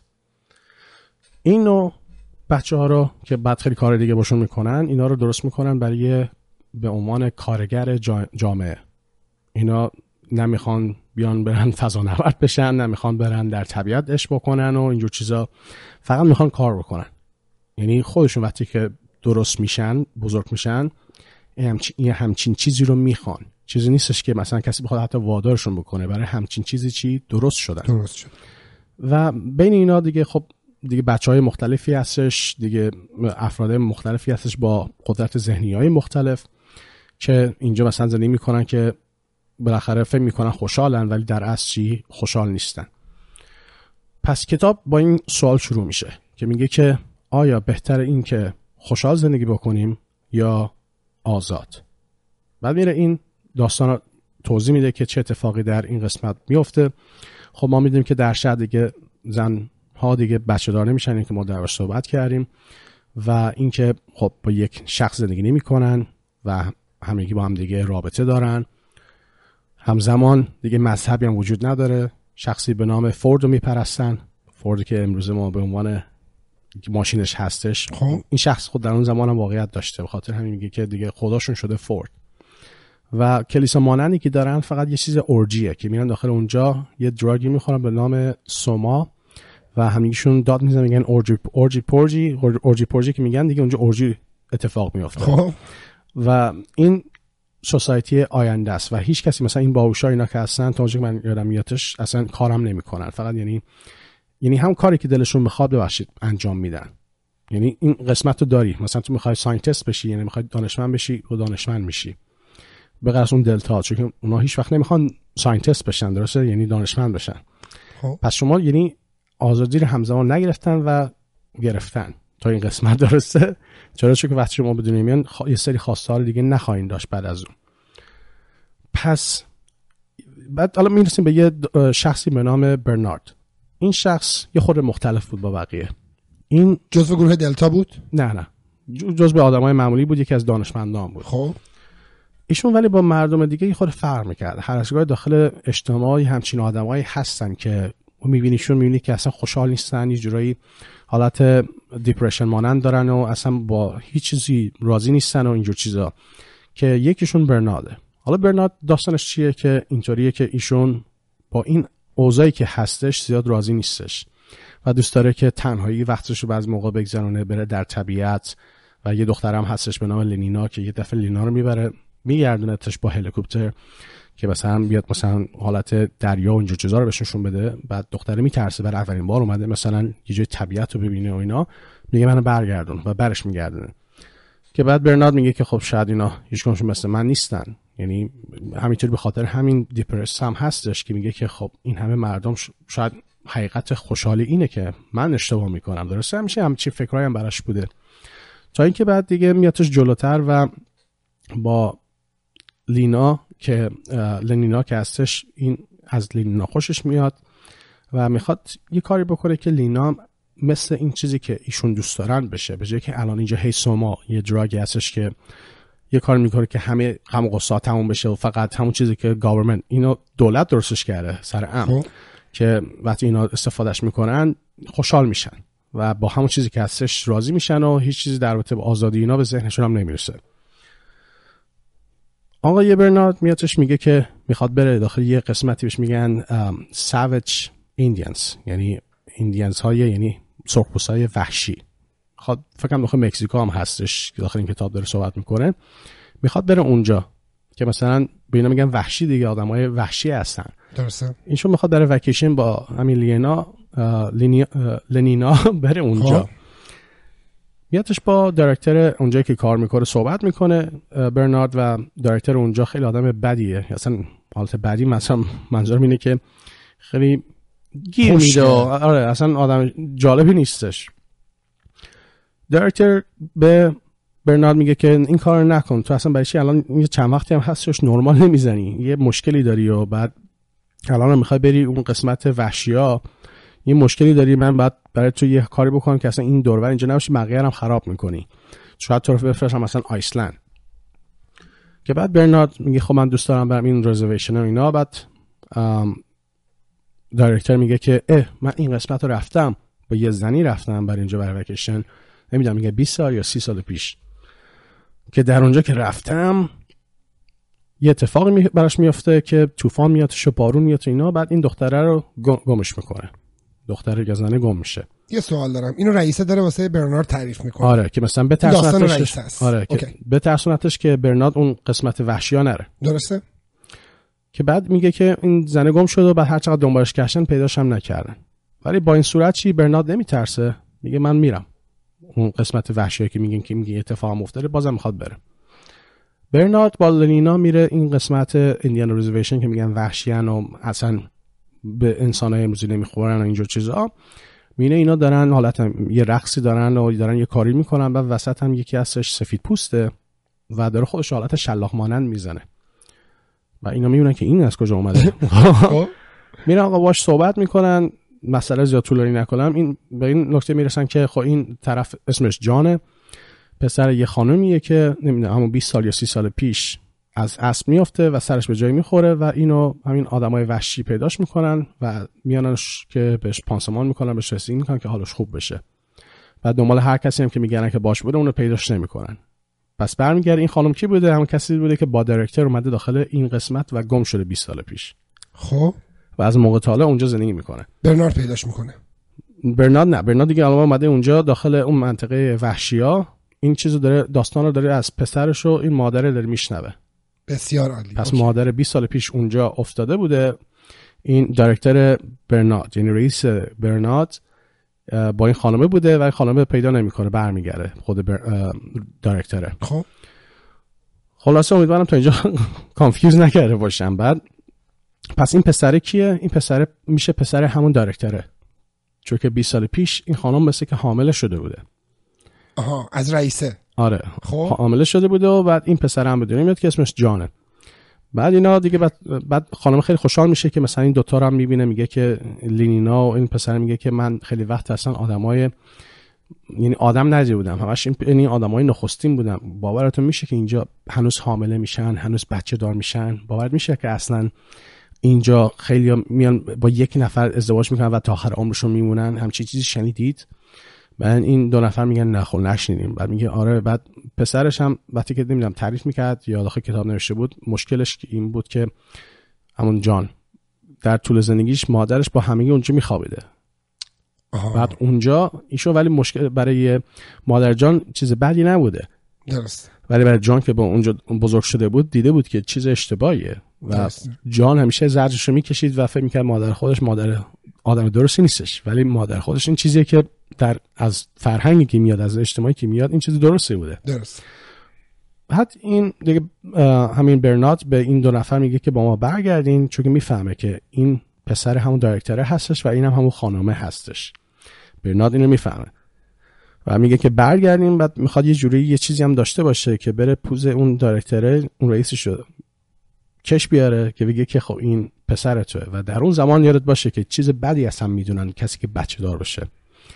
اینو بچه‌ها رو که بعد خیلی کار دیگه باشون میکنن، اینا رو درست میکنن برای به عنوان کارگر جامعه. اینا نمیخوان بیان برن فضانورد بشن، نمیخوان برن در طبیعت عشق بکنن و اینجور چیزا، فقط میخوان کار بکنن. یعنی خودشون وقتی که درست میشن، بزرگ میشن، همچین چیزی رو میخوان. چیزی نیستش که مثلا کسی بخواد حتی وادارشون بکنه، برای همچین چیزی چی درست شدن. و بین اینا دیگه خب دیگه بچهای مختلفی هستش، دیگه افراد مختلفی هستش با قدرت ذهنی‌های مختلف که اینجا مثلا زندگی میکنن که بالاخره فکر میکنن خوشحالن ولی در اصل چی خوشحال نیستن. پس کتاب با این سوال شروع میشه که میگه که آیا بهتره این که خوشحال زندگی بکنیم یا آزاد؟ بعد میره این داستان توضیح میده که چه اتفاقی در این قسمت میفته. خب ما میدونیم که در شهر دیگه زن ها دیگه بچه دار نمیشن، این که ما درش صحبت کردیم، و اینکه خب با یک شخص زندگی نمیکنن و همگی با هم دیگه رابطه دارن. همزمان دیگه مذهبی هم وجود نداره. شخصی به نام فورد رو میپرستن، فوردی که امروز ما به عنوان ماشینش هستش. این شخص خود در اون زمان هم واقعیت داشته، به خاطر همین میگه که دیگه خداشون شده فورد. و کلیسا مانندی که دارن فقط یه چیز اورجیه که میرن داخل اونجا یه دراگی میخورن به نام سوما و همگیشون داد میزنن میگن اورجی پورجی که میگن دیگه اونجا اورجی اتفاق میفته. و این سوسایتی آینده است و هیچ کسی مثلا این باهوشا اینا که هستن تا اونجا من یادم میادش اصلا کارم نمیکنن، فقط یعنی هم کاری که دلشون میخواد ببخشید انجام میدن. یعنی این قسمت رو داری، مثلا تو میخوای ساینتیست بشی، یعنی میخوای دانشمند بشی و دانشمند میشی، به غیر از اون دلتا، چون که اونا هیچ وقت نمیخوان ساینتیست بشن، درسته؟ یعنی دانشمند بشن. پس شما یعنی آزادی رو همزمان نگرفتن و گرفتن تا این قسمت، درسته؟ چرا؟ چون که وقتی شما بدون میان یه سری خواستار دیگه نخواهید داشت بعد از اون. پس بعد حالا میرسیم به یه شخصی به نام برنارد. این شخص یه خورده مختلف بود با بقیه. این جزو گروه دلتا بود؟ نه جزو آدمای معمولی بود، یکی از دانشمندان بود. خب ایشون ولی با مردم دیگه یه خورده فرق میکرد. هر از گاهی داخل اجتماعی همچین آدمایی هستن که میبینی که اصلا خوشحال نیستن، یه جورایی حالت دیپرشن مانند دارن و اصلا با هیچ چیزی راضی نیستن و اینجور چیزا، که یکیشون برنارده. حالا برنارد داستانش چیه؟ که اینطوریه که ایشون با این اوضاعی که هستش زیاد راضی نیستش و دوست داره که تنهایی وقتش رو بعضی موقع بگذرونه، بره در طبیعت. و یه دخترم هستش به نام لنینا که یه دفعه لینا رو میبره میگردونتش با هلیکوپتر که مثلا بیاد مثلا حالت دریا و اینجور چیزا رو بهشون بده. بعد دختره میترسه، برای اولین بار اومده مثلا یه جای طبیعت رو ببینه و اینا، میگه منو برگردون و برش میگردونه. که بعد برنارد میگه که خب شاید اینا هیچکدومشون مثل من نیستن. یعنی همینطوری به خاطر همین دیپرس هم هستش که میگه که خب این همه مردم شاید حقیقت خوشحالی اینه که من اشتباه میکنم، درسته؟ همیشه همچین فکرایی هم براش بوده. تا اینکه بعد دیگه میادش جلوتر و با لنینا که هستش، این از لنینا خوشش میاد و میخواد یه کاری بکنه که لینا مثل این چیزی که ایشون دوست دارن بشه، به جای که الان اینجا هیسوما یه دراگی هستش که یه کار میکنه که همه قصه تموم بشه و فقط همون چیزی که گاورمنت اینو دولت درستش کرده سر امن که وقتی اینا استفادهش میکنن خوشحال میشن و با همون چیزی که هستش راضی میشن و هیچ چیزی در رابطه با آزادی اینا به ذهنشون هم نمیرسه. آقای برنارد میادش میگه که میخواد بره داخل یه قسمتی بهش میگن savage Indians، یعنی ایندیانز های، یعنی سرخپوستای وحشی. میخواد فکرم داخل مکزیکو هم هستش که داخل این کتاب داره صحبت میکنه. میخواد بره اونجا که مثلا به اینا میگن وحشی دیگه، آدمای وحشی هستن. درسته. اینشون میخواد بره وکیشن با همین لنینا بره اونجا. میادش با دایرکتور اونجایی که کار میکنه صحبت میکنه برنارد، و دایرکتور اونجا خیلی آدم بدیه، اصلا حالت بدی، مثلا منظورم اینه که خیلی گیر میده، آره اصلا آدم جالبی نیستش. دایرکتور به برنارد میگه که این کار نکن، تو اصلا برای چی الان یه چند وقتی هم هستش نرمال نمیزنی، یه مشکلی داری و بعد الان میخوای بری اون قسمت وحشیا، یه مشکلی داری، من بعد برای تو یه کاری بکنم که اصلا این دوربر اینجا نباشی، بقیه هم خراب میکنی، شاید تو رو بفرستم مثلا آیسلند. که بعد برنارد میگه خب من دوست دارم برم این رزرویشن و اینا. بعد دایرکتور میگه که من این قسمت رو رفتم، با یه زنی رفتم برای اینجا برای وکیشن، نمیدونم میگه 20 سال یا 30 سال پیش، که در اونجا که رفتم یه اتفاقی براش میفته که طوفان میاد و بارون میاد و اینا، بعد این دختره رو گمش میکنه، دختره گزنه گم میشه. یه سوال دارم، اینو رئیسه داره واسه برنارد تعریف میکنه؟ آره که مثلا بترسونتش، آره که بترسونتش که برنارد اون قسمت وحشیا نره. درسته. که بعد میگه که این زنه گم شد و بعد هر چقدر دنبالش گشتن پیداش هم نکردن، ولی با این صورت چی برنارد نمیترسه، میگه من میرم اون قسمت وحشی که میگن که میگه اتفاق افتاده، بازم میخواد بره. برنارد با لنینا میره این قسمت ایندیان ریزرویشن که میگن وحشیان و اصلا به انسانای امروزی نمیخورن و اینجور چیزا. میینه اینا دارن حالت یه رقصی دارن و دارن یه کاری میکنن، بعد وسط هم یکی هستش سفید پوسته و داره خودش حالت شلاق مانند میزنه و اینا میبینن که این از کجا اومده. میرن آقا باش صحبت میکنن، مسئله زیاد طولانی نکنم، این به این نکته میرسن که خب این طرف اسمش جانه، پسر یه خانومیه که نمیدونم همون 20 سال یا 30 سال پیش از اسب میفته و سرش به جایی میخوره و اینو همین آدمای وحشی پیداش میکنن و میانش که بهش پانسمان میکنن، بهش رسیدگی میکنن که حالش خوب بشه. بعد دنبال هر کسی هم که میگن که باش بوده اونو پیداش نمیکنن. پس برمیگره این خانم کی بوده؟ همون کسی بوده که با دایرکتور اومده داخل این قسمت و گم شده 20 سال پیش. خب و از موقع تا حالا اونجا زندگی میکنه. برنارد پیداش میکنه. برنارد دیگه الان اومده اونجا داخل اون منطقه وحشیا، این چیزو داره، داستان رو داره از پسرش و این مادره داره میشنوه. بسیار عالی. پس مادر 20 سال پیش اونجا افتاده بوده، این دایرکتور برنارد یعنی رئیس برنارد با این خانمه بوده و این خانمه پیدا نمیکنه، برمیگره خود دایرکتوره. خب خلاصه امیدوارم تا اینجا کانفیوز نکرده باشم. بعد پس این پسره کیه؟ این پسره میشه پسر همون دایرکتوره، چون که 20 سال پیش این خانم مثل که حامله شده بوده. آها، از رئیسه. آره خب حامله شده بوده و بعد این پسر هم بدونه میاد که اسمش جانه. بعد اینا دیگه بعد خانم خیلی خوشحال میشه که مثلا این دوتا رو هم میبینه، میگه که لینینا و این پسر میگه که من خیلی وقت اصلا آدمای یعنی آدم ندیده بودم، همش این آدمای نخستین بودم. باورتون میشه که اینجا هنوز حامله میشن، هنوز بچه دار میشن؟ باور میشه که اصلا اینجا خیلی میان با یک نفر ازدواج میکنن و تا آخر عمرشون میمونن؟ همچین چیزی شنیدید؟ بعد این دو نفر میگن نه خب نشنیدیم. بعد میگه آره. بعد پسرش هم وقتی که نمیدونم تعریف میکرد یا داخل کتاب نوشته بود، مشکلش این بود که همون جان در طول زندگیش مادرش با همه اونجا میخوابیده. بعد اونجا ایشون، ولی مشکل برای مادر جان چیز بدی نبوده، درست، ولی برای جان که با اونجا بزرگ شده بود دیده بود که چیز اشتباهیه و درست. جان همیشه زجرشو میکشید و فکر میکرد مادر خودش مادر آدم درستی نیستش، ولی مادر خودش این چیزیه که از فرهنگی که میاد، از اجتماعی که میاد، این چیز درستی بوده. درست. بعد این دیگه همین برنارد به این دو نفر میگه که با ما برگردین، چون که میفهمه که این پسر همون دایرکتوره هستش و اینم همون خانومه هستش. برنارد اینو میفهمه و میگه که برگردیم. بعد میخواد یه جوری یه چیزی هم داشته باشه که بره پوز اون دایرکتوره، اون رئیسش رو کش بیاره که بگه که خب این پسر توه و در اون زمان یادت باشه که چیز بدی اصلا میدونن کسی که بچه دار باشه.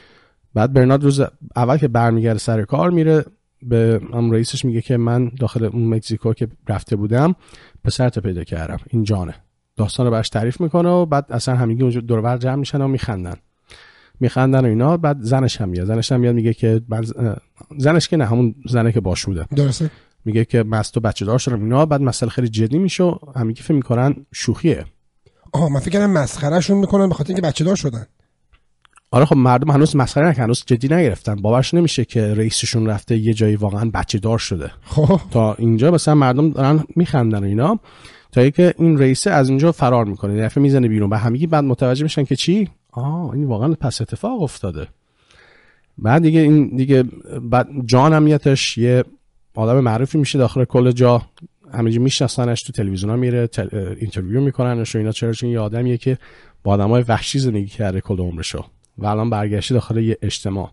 بعد برنارد روز اول که برمیگرده سر کار میره به رئیسش میگه که من داخل اون مکزیکو که رفته بودم پسرت پیدا کردم، این جانه. داستان رو براش تعریف میکنه و بعد اصلا همگی اونجا دور و بر جمع میشن و میخندن و اینا. بعد زنش هم میاد میگه که زنش که نه، همون زنه که باش بوده، درسته، میگه که مست و بچه دار شدم اینا. بعد مسئله خیلی جدی میشه و همگی فکر میکنن شوخیه. من فکر کردم مسخرهشون میکنن به خاطر اینکه بچه دار شدن. آره خب مردم هنوز مسخره نکنن، هنوز جدی نگرفتن، باورش نمیشه که رئیسشون رفته یه جایی واقعا بچه دار شده. خب تا اینجا مثلا مردم دارن میخندن و اینا، تا اینکه این رئیس از اینجا فرار میکنه، یه دفعه میزنه بیرون و همگی بعد متوجه میشن که چی؟ این واقعا پس اتفاق افتاده. بعد دیگه بعد جان همیتش یه آدم معروفی میشه داخل کل جا، همه جا میشناسنش، تو تلویزیونا میره اینترویو میکننش و اینا، چرا؟ چون یه آدمیه که با آدمای وحشی زندگی کرده کل عمرشو و الان برگشته داخل یه اجتماع.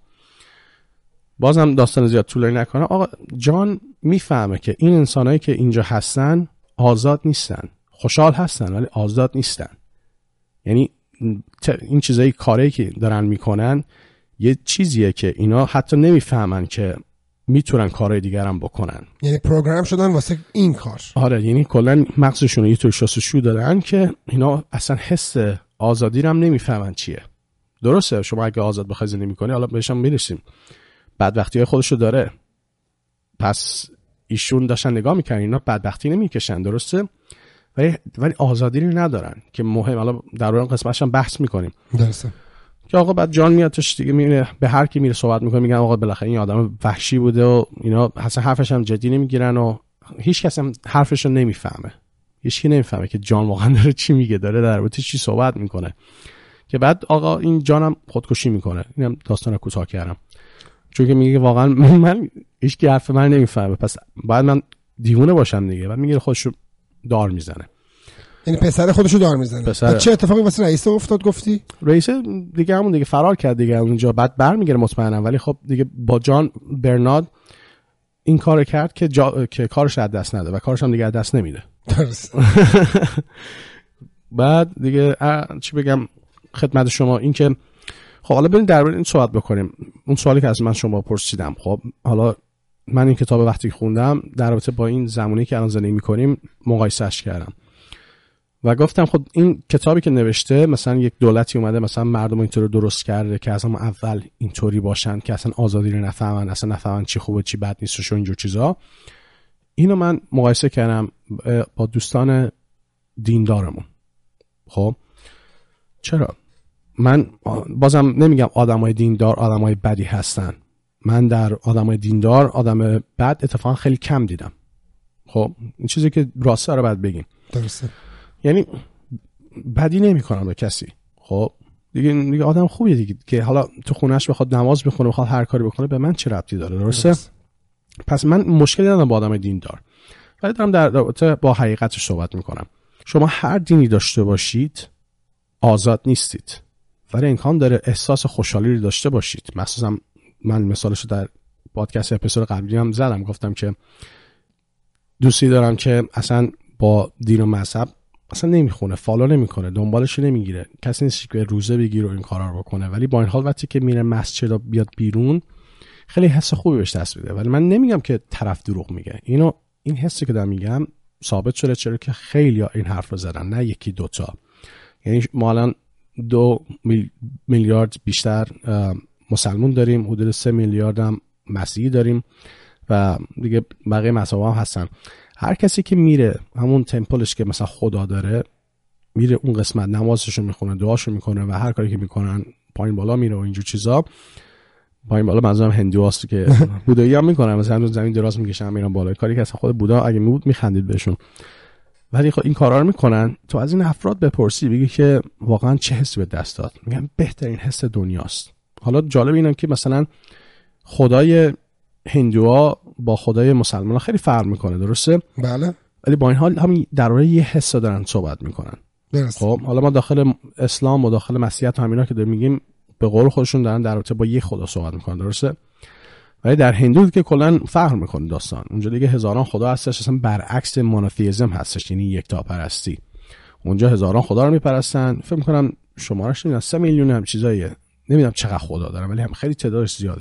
بازم داستان زیاد طولانی نکنه، آقا جان میفهمه که این انسانایی که اینجا هستن آزاد نیستن، خوشحال هستن ولی آزاد نیستن. یعنی این چیزایی کاری که دارن میکنن یه چیزیه که اینا حتی نمیفهمن که میتونن کارهای دیگر هم بکنن، یعنی پروگرام شدن واسه این کار. آره، یعنی کلا مغزشون رو یه طور شستشو دادن که اینا اصلا حس آزادی رو هم نمیفهمن چیه. درسته شما اگه آزاد بخوای زندگی کنی، حالا بهش هم میرسیم، بدبختی‌های خودشو داره، پس ایشون داشتن نگاه میکنن اینا بدبختی نمیکشن، درسته، ولی آزادی رو ندارن که مهم. حالا در اون قسمتش هم بحث میکنیم، درسته، که آقا بعد جان میادش دیگه، میره به هر کی میره صحبت میکنه، میگن آقا بالاخره این آدم وحشی بوده و اینا، اصلا حرفش هم جدی نمیگیرن و هیچ کس هم حرفش رو نمیفهمه، هیچ کی نمیفهمه که جان واقعا داره چی میگه، داره در رابطه چی صحبت میکنه. که بعد آقا این جانم خودکشی میکنه. اینم داستان کوتاه کردم چون که میگه واقعا من هیچ کی حرف من نمیفهمه، پس بعد من دیوونه باشم دیگه. بعد میگه خودشو دار میزنه، یعنی پسر خودشو دار میزنه. چه اتفاقی واسه رئیس افتاد گفتی؟ رئیس دیگه همون دیگه فرار کرد دیگه اونجا، بعد برمیگره مطمئنا، ولی خب دیگه با جان برنارد این کارو کرد که کارش از دست نده و کارش هم دیگه از دست نمیده. درست. بعد دیگه چی بگم خدمت شما، این که خب حالا بریم درباره این صحبت بکنیم. اون سوالی که از من شما پرسیدم، خب حالا من این کتاب وقتی خوندم در رابطه با این زمانی که الان زندگی می‌کنیم مقایسه‌اش کردم و گفتم خب این کتابی که نوشته، مثلا یک دولتی اومده مثلا مردم اینطور درست کرده که از همون اول اینطوری باشن که اصلا آزادی رو نفهمن، اصلا نفهمن چی خوبه چی بد نیست و اینجور چیزا. اینو من مقایسه کردم با دوستان دیندارمون. خب چرا؟ من بازم نمیگم آدمای دیندار آدمای بدی هستن، من در آدمای دیندار آدم بد اتفاقا خیلی کم دیدم. خب این چیزی که راسته رو باید بگیم. درسته. یعنی بدی نمی‌کنن به کسی. خب دیگه آدم خوبیه دیگه که حالا تو خونه‌اش بخواد نماز بخونه، بخواد هر کاری بکنه، به من چه ربطی داره؟ درسته؟ پس من مشکلی ندارم با آدم دیندار، ولی دارم در رابطه با حقیقتش صحبت میکنم. شما هر دینی داشته باشید آزاد نیستید، ولی امکان داره احساس خوشحالی رو داشته باشید. مثلا من مثالش رو در پادکست اپیزود قبلی هم زدم، گفتم که دوستی دارم که اصلا با دین و مذهب اصلا نمیخونه، فالو نمیکنه، دنبالش نمیگیره، کسی نیست که روزه بگیره و این کارا رو بکنه، ولی با این حال وقتی که میره مسجد و بیاد بیرون خیلی حس خوبی بهش دست میده. ولی من نمیگم که طرف دروغ میگه، این حسی که دارم میگم ثابت شده، چرا که خیلی این حرف رو زدن، نه یکی دوتا. یعنی ما الان 2 میلیارد بیشتر مسلمون داریم، حدود 3 میلیارد هم مسیحی داریم و دیگه بقیه مذهب هم هستن. هر کسی که میره همون تمپلش که مثلا خدا داره، میره اون قسمت نمازشو میخونه، دعاشو میکنه و هر کاری که میکنن پایین بالا میره و اینجور چیزا. پایین بالا منظورم هندوهاست که بودایی هم میکنن، مثلا زمین دراز میکشن میرن بالا، کاری که اصلا خود بودا اگه میبود میخندید بهشون. ولی خب این کارا رو میکنن. تو از این افراد بپرسی بگی که واقعا چه حسی به دست داد، میگن بهترین حس دنیاست. حالا جالب اینه که مثلا خدای هندوها با خدای مسلمان خیلی فرق میکنه، درسته؟ بله. ولی با این حال همین درباره یه حس دارن صحبت میکنن. درسته. خب حالا ما داخل اسلام و داخل مسیحیت و همینا که داریم میگیم به قول خودشون دارن در رابطه با یه خدا صحبت میکنن، درسته؟ ولی در هندو که کلا فرق میکنه داستان، اونجا دیگه هزاران خدا هستش، اصلا برعکس مونوتئیسم هستش، یعنی یکتاپرستی. اونجا هزاران خدا رو میپرستن، فکر میکنم شمارش نمیدونم 3 میلیون هم چیزاییه، نمیدونم چقدر خدا دارن ولی هم خیلی تعدادش زیاده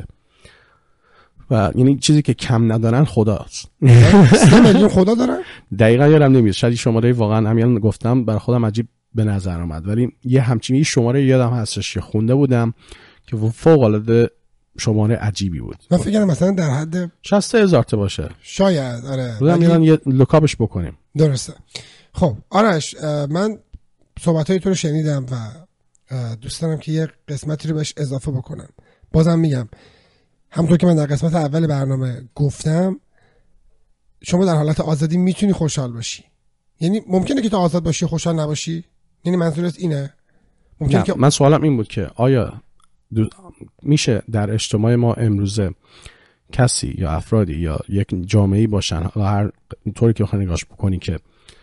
و یعنی چیزی که کم ندارن خداست. 3 میلیون خدا دارن؟ دقیقاً یادم نمیاد، شاید شماره واقعا همین گفتم برای خودم عجیب به نظر اومد، ولی یه همچین شماره یادم هستش که خونده بودم که فوق العاده شماره عجیبی بود. من فکر کنم مثلا در حد 60,000 تا باشه شاید. آره بودم میرن یه لوکاپش بکنیم. درسته. خب آرش، من صحبت‌های تو رو شنیدم و دوست دارم که یه قسمتی رو بهش اضافه بکنم. بازم میگم همونطور که من در قسمت اول برنامه گفتم، شما در حالت آزادی میتونی خوشحال باشی. یعنی ممکنه که تو آزاد باشی خوشحال نباشی؟ یعنی منظورت اینه؟ ممکنه که من سوالم این بود که آیا میشه در اجتماع ما امروزه کسی یا افرادی یا یک جامعه‌ای باشن، هر طوری که بخوای نگاش بکنی، که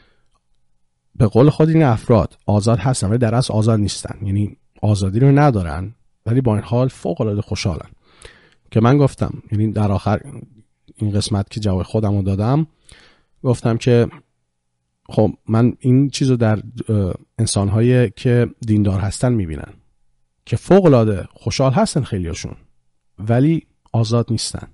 به قول خود این افراد آزاد هستن ولی در اصل آزاد نیستن، یعنی آزادی رو ندارن ولی با این حال فوق العاده خوشحالن. که من گفتم، یعنی در آخر این قسمت که جواب خودم رو دادم گفتم که خب من این چیزو در انسان‌هایی که دیندار هستن میبینن که فوق العاده خوشحال هستن خیلیاشون ولی آزاد نیستن.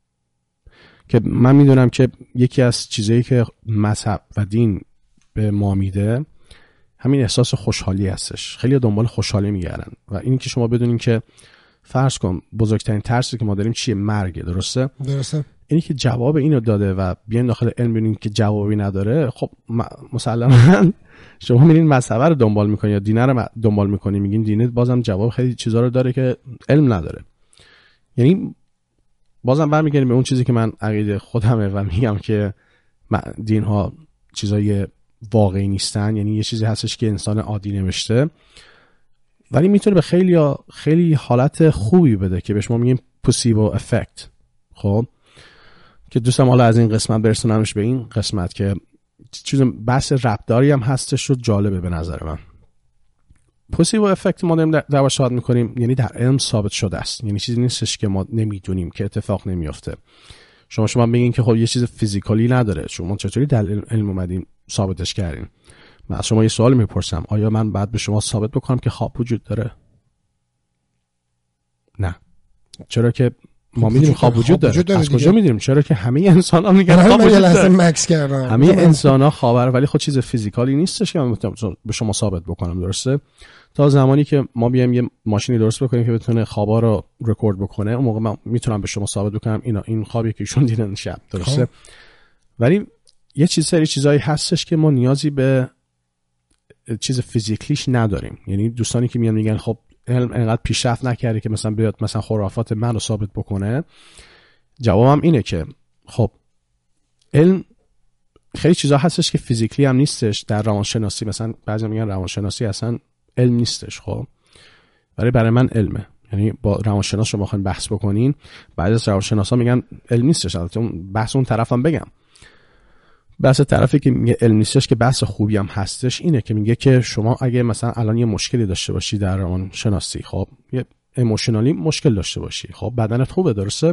که من میدونم که یکی از چیزایی که مذهب و دین به ما میده همین احساس خوشحالی هستش. خیلی دنبال خوشحالی میگردن و اینی که شما بدونین که فرض کن بزرگترین ترسی که ما داریم چیه؟ مرگه. درسته؟ اینی که جواب اینو داده و بیاین داخل علم ببینین که جوابی نداره، خب مسلماً شما میرین مذهب رو دنبال میکنین یا دین رو دنبال میکنین، میگین دینت بازم جواب خیلی چیزا رو داره که علم نداره. یعنی بازم برمیگردیم به اون چیزی که من عقیده خودمه و میگم که دین ها چیزای واقعی نیستن. یعنی یه چیزی هستش که انسان عادی نوشته ولی میتونه به خیلی حالت خوبی بده که بهش ما میگیم پوسیبل افکت. خب که دوستم حالا از این قسمت برسونمش به این قسمت که چیز بحث ربطداری هم هستش و جالبه به نظر من. پوسیبل افکت ما داریم در صحبت میکنیم، یعنی در علم ثابت شده است، یعنی چیزی نیستش که ما نمیدونیم که اتفاق نمیافته. شما بگین که خب یه چیز فیزیکالی نداره، شما چطوری در علم اومدین ثابتش کردین؟ من از شما یه سوال میپرسم، آیا من بعد به شما ثابت بکنم که خواب وجود داره؟ نه. چرا که ما میدونیم خواب وجود داره. از کجا میدونیم؟ چرا که همه انسان‌ها میگن خواب وجود داره. مکس کردم همه انسان‌ها خوابن ولی خود چیز فیزیکالی نیستش که من بتونم به شما ثابت بکنم. درسته؟ تا زمانی که ما بیایم یه ماشینی درست بکنیم که بتونه خوابا رو رکورد بکنه، اون موقع من میتونم به شما ثابت بکنم این خوابی که ایشون دیدن شب. درسته؟ ولی یه سری چیزایی هستش که ما نیازی به چیز فیزیکلیش نداریم. یعنی دوستانی که میگن خب علم انقدر پیشرفت نکرده که مثلا بیاد مثلا خرافات من رو ثابت بکنه، جوابم اینه که خب علم خیلی چیزا هستش که فیزیکلی هم نیستش. در روانشناسی مثلا بعضی میگن روانشناسی اصلا علم نیستش، خب ولی برای من علمه. یعنی با روانشناس شما بخواید بحث بکنین، بعضی از روانشناسا میگن علم نیستش. البته اون بحث اون طرفم بگم، بحث طرفی که میگه علم نیستش که بحث خوبی هم هستش اینه که میگه که شما اگه مثلا الان یه مشکلی داشته باشی در روانشناسی، خب یه ایموشنالی مشکل داشته باشی، خب بدنت خوبه درسته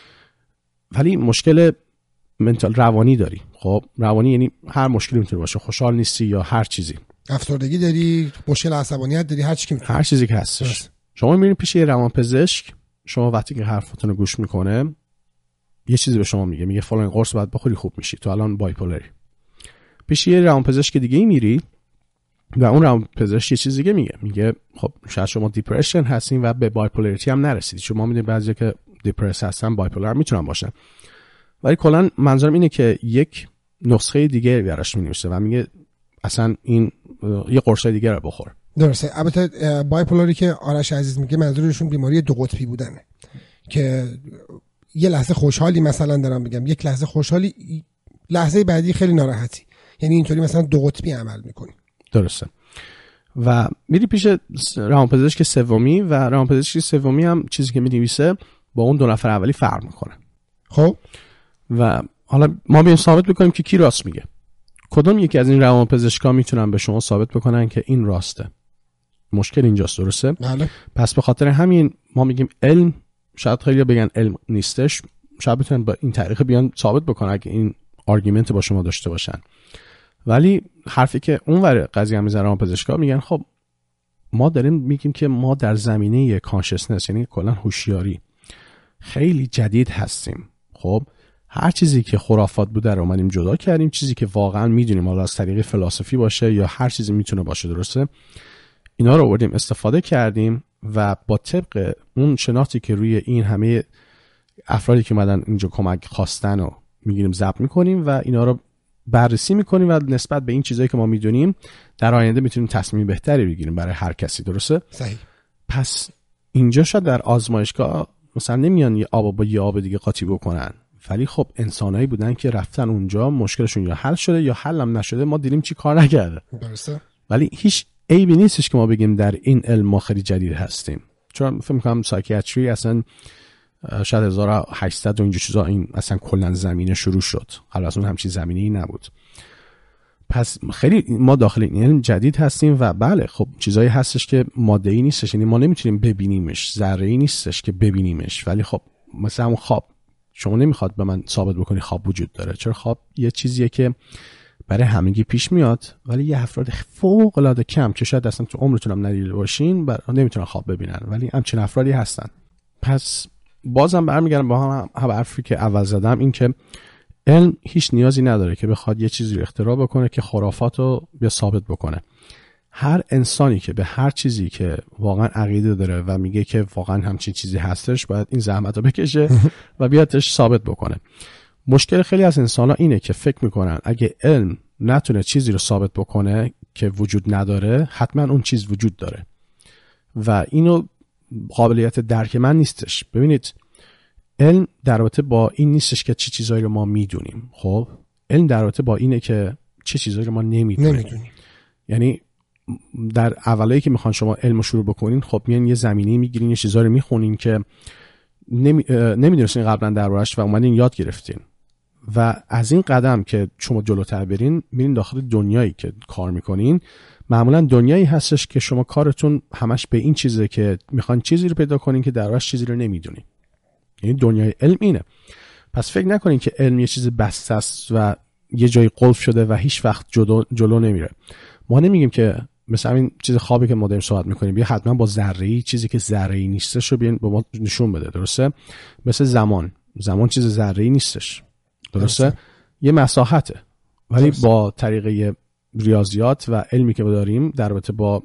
ولی مشکل منتال روانی داری. خب روانی یعنی هر مشکلی میتونه باشه، خوشحال نیستی یا هر چیزی، افسردگی داری، مشکل عصبانیت داری، هر چیزی که هستش. شما میرین پیش یه روانپزشک، شما وقتی که حرفاتونو گوش میکنه یه چیزی به شما میگه فلان قرص باید بخوری خوب میشی، تو الان بایپولری. پیش یه روانپزشک دیگه میری و اون روانپزشک یه چیز دیگه میگه خب شاید شما دیپرشن هستین و به بایپولاریتی هم نرسیدید. شما میدونید بعضی که دیپرس هستن بایپولار میتونن باشن، ولی کلا منظورم اینه که یک نسخه دیگه براش مینویسه و میگه اصلا این یه قرصای دیگه رو بخور. درسته. البته بایپولاری که آرش عزیز میگه منظورشون بیماری دو قطبی بودنه که یه لحظه خوشحالی مثلا دارم میگم، یک لحظه خوشحالی، لحظه بعدی خیلی ناراحتی. یعنی اینطوری مثلا دو قطبی عمل میکنی. درسته. و میری پیش روانپزشک سومی و روانپزشک سومی هم چیزی که می‌نویسه با اون دو نفر اولی فرق میکنه. خب و حالا ما بیایم ثابت بکنیم که کی راست میگه. کدوم یکی از این روانپزشکا میتونن به شما ثابت بکنن که این راسته؟ مشکل اینجاست. درسته؟ بله. پس به خاطر همین ما میگیم علم، شاید خیلی بگن علم نیستش، شاید بتونن با این طریقه بیان ثابت بکنن اگه این آرگومنت با شما داشته باشن. ولی حرفی که اونور قضیه هم میزنن روانپزشکا میگن خب ما داریم میگیم که ما در زمینه کانشسنس، یعنی کلا هوشیاری، خیلی جدید هستیم. خب هر چیزی که خرافات بوده رو اومدیم جدا کردیم، چیزی که واقعا میدونیم، حالا از طریق فلسفی باشه یا هر چیزی میتونه باشه، درسته، اینا رو آوردیم استفاده کردیم و با طبق اون شناختی که روی این همه افرادی که اومدن اینجا کمک خواستن رو میگیریم، ضبط میکنیم و اینا رو بررسی میکنیم و نسبت به این چیزایی که ما میدونیم در آینده میتونیم تصمیم بهتری بگیریم برای هر کسی، درسته؟ صحیح. پس اینجا شاید در آزمایشگاه مثلا نمیان یه آب با یه آب دیگه قاطی بکنن، ولی خب انسانایی بودن که رفتن اونجا، مشکلشون یا حل شده یا حل هم نشده، ما دیدیم چی کار نکرده. درسته. ولی هیچ عیبی نیستش که ما بگیم در این علم ما خیلی جدید هستیم، چون فکر می‌کنم سایکیاتری اصلا شاید 1800 و اینجور چیزا این اصلا کلا زمینه شروع شد، قبل از اون همچین زمینه‌ای نبود. پس خیلی ما داخل این علم جدید هستیم و بله خب چیزایی هستش که ماده‌ای نیستش، یعنی ما نمیتونیم ببینیمش، ذره‌ای نیستش که ببینیمش، ولی خب مثلا همون خواب، شما نمیخواد به من ثابت بکنی خواب وجود داره، چرا خواب یه چیزیه که برای همگی پیش میاد، ولی یه افراد فوق العاده کم که شاید اصلا تو عمرتون هم ندیده باشین نمیتونن خواب ببینن، ولی همچین افرادی هستن. پس بازم برمیگردم با هم حرفی که اول زدم، این که علم هیچ نیازی نداره که بخواد یه چیزی رو اختراع بکنه که خرافات رو بیا ثابت بکنه. هر انسانی که به هر چیزی که واقعا عقیده داره و میگه که واقعا همچین چیزی هستش، باید این زحمت رو بکشه و بیادش ثابت بکنه. مشکل خیلی از انسان‌ها اینه که فکر میکنن اگه علم نتونه چیزی رو ثابت بکنه که وجود نداره، حتما اون چیز وجود داره و اینو قابلیت درک من نیستش. ببینید علم در رابطه با این نیستش که چه چیزایی رو ما میدونیم، خب علم در رابطه با اینه که چه چیزایی رو ما نمیدونیم. یعنی در اولایی که میخوان شما علم رو شروع بکنین، خب میان یه زمینه میگیرین، یه چیزایی رو میخونین که نمیدونستین قبلا دربارش و اومدین یاد گرفتین و از این قدم که شما جلوتر برین، میرین داخل دنیایی که کار میکنین. معمولا دنیایی هستش که شما کارتون همش به این چیزه که میخوان چیزی رو پیدا کنین که دربارش چیزی رو نمیدونین. یعنی دنیای علم اینه. پس فکر نکنین که علم یه چیز بسته است و یه جایی قلف شده و هیچ وقت جلو نمیره. ما نمیگیم که مثلا این چیز خوابی که ما داریم صحبت میکنیم بیا حتما با ذره‌ای، چیزی که ذره‌ای نیستش رو بیان به ما نشون بده، درسته؟ مثل زمان چیز ذره‌ای نیستش، درسته؟ یه مساحته، ولی با طریقه ریاضیات و علمی که داریم در رابطه با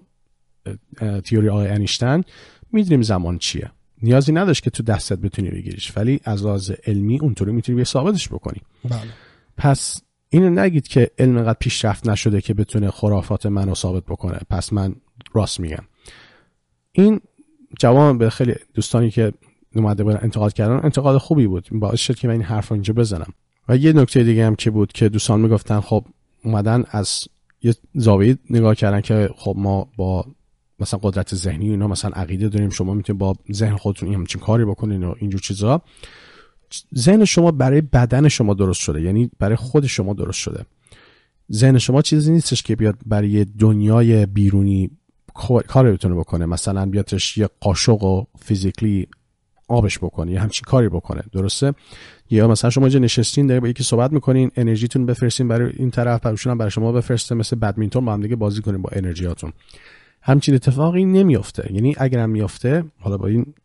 تئوری آقای انیشتین میدونیم زمان چیه. نیازی نداشت که تو دستت بتونی بگیریش، ولی از لحاظ علمی اونطوری میتونی به ثابتش بکنی. بله. پس اینو نگید که علم انقدر پیشرفت نشده که بتونه خرافات منو ثابت بکنه، پس من راست میگم. این جواب به خیلی دوستانی که اومده بودن انتقاد کردن، انتقاد خوبی بود، باعث شد که من این حرفو اینجا بزنم. و یه نکته دیگه هم که بود که دوستان میگفتن خب اومدن از یه زاویه نگاه کردن که خب ما با مثلا قدرت ذهنی اینا مثلا عقیده داریم، شما میتونید با ذهن خودتون همچین کاری بکنین و اینجور چیزا. ذهن شما برای بدن شما درست شده، یعنی برای خود شما درست شده. ذهن شما چیزی نیستش که بیاد برای دنیای بیرونی کاری بتونه بکنه، مثلا بیادش یه قاشق و فیزیکلی آبش بکنه یا همچین کاری بکنه، درسته؟ یا مثلا شما اینجا نشستین دارین با یکی صحبت میکنین، انرژیتون بفرستین برای این طرف، بعدشون هم برای شما بفرسته، مثل بدمینتون با هم دیگه بازی کنین با انرژیاتون. همچین اتفاقی نمیافته. یعنی اگرم میافته، حالا با این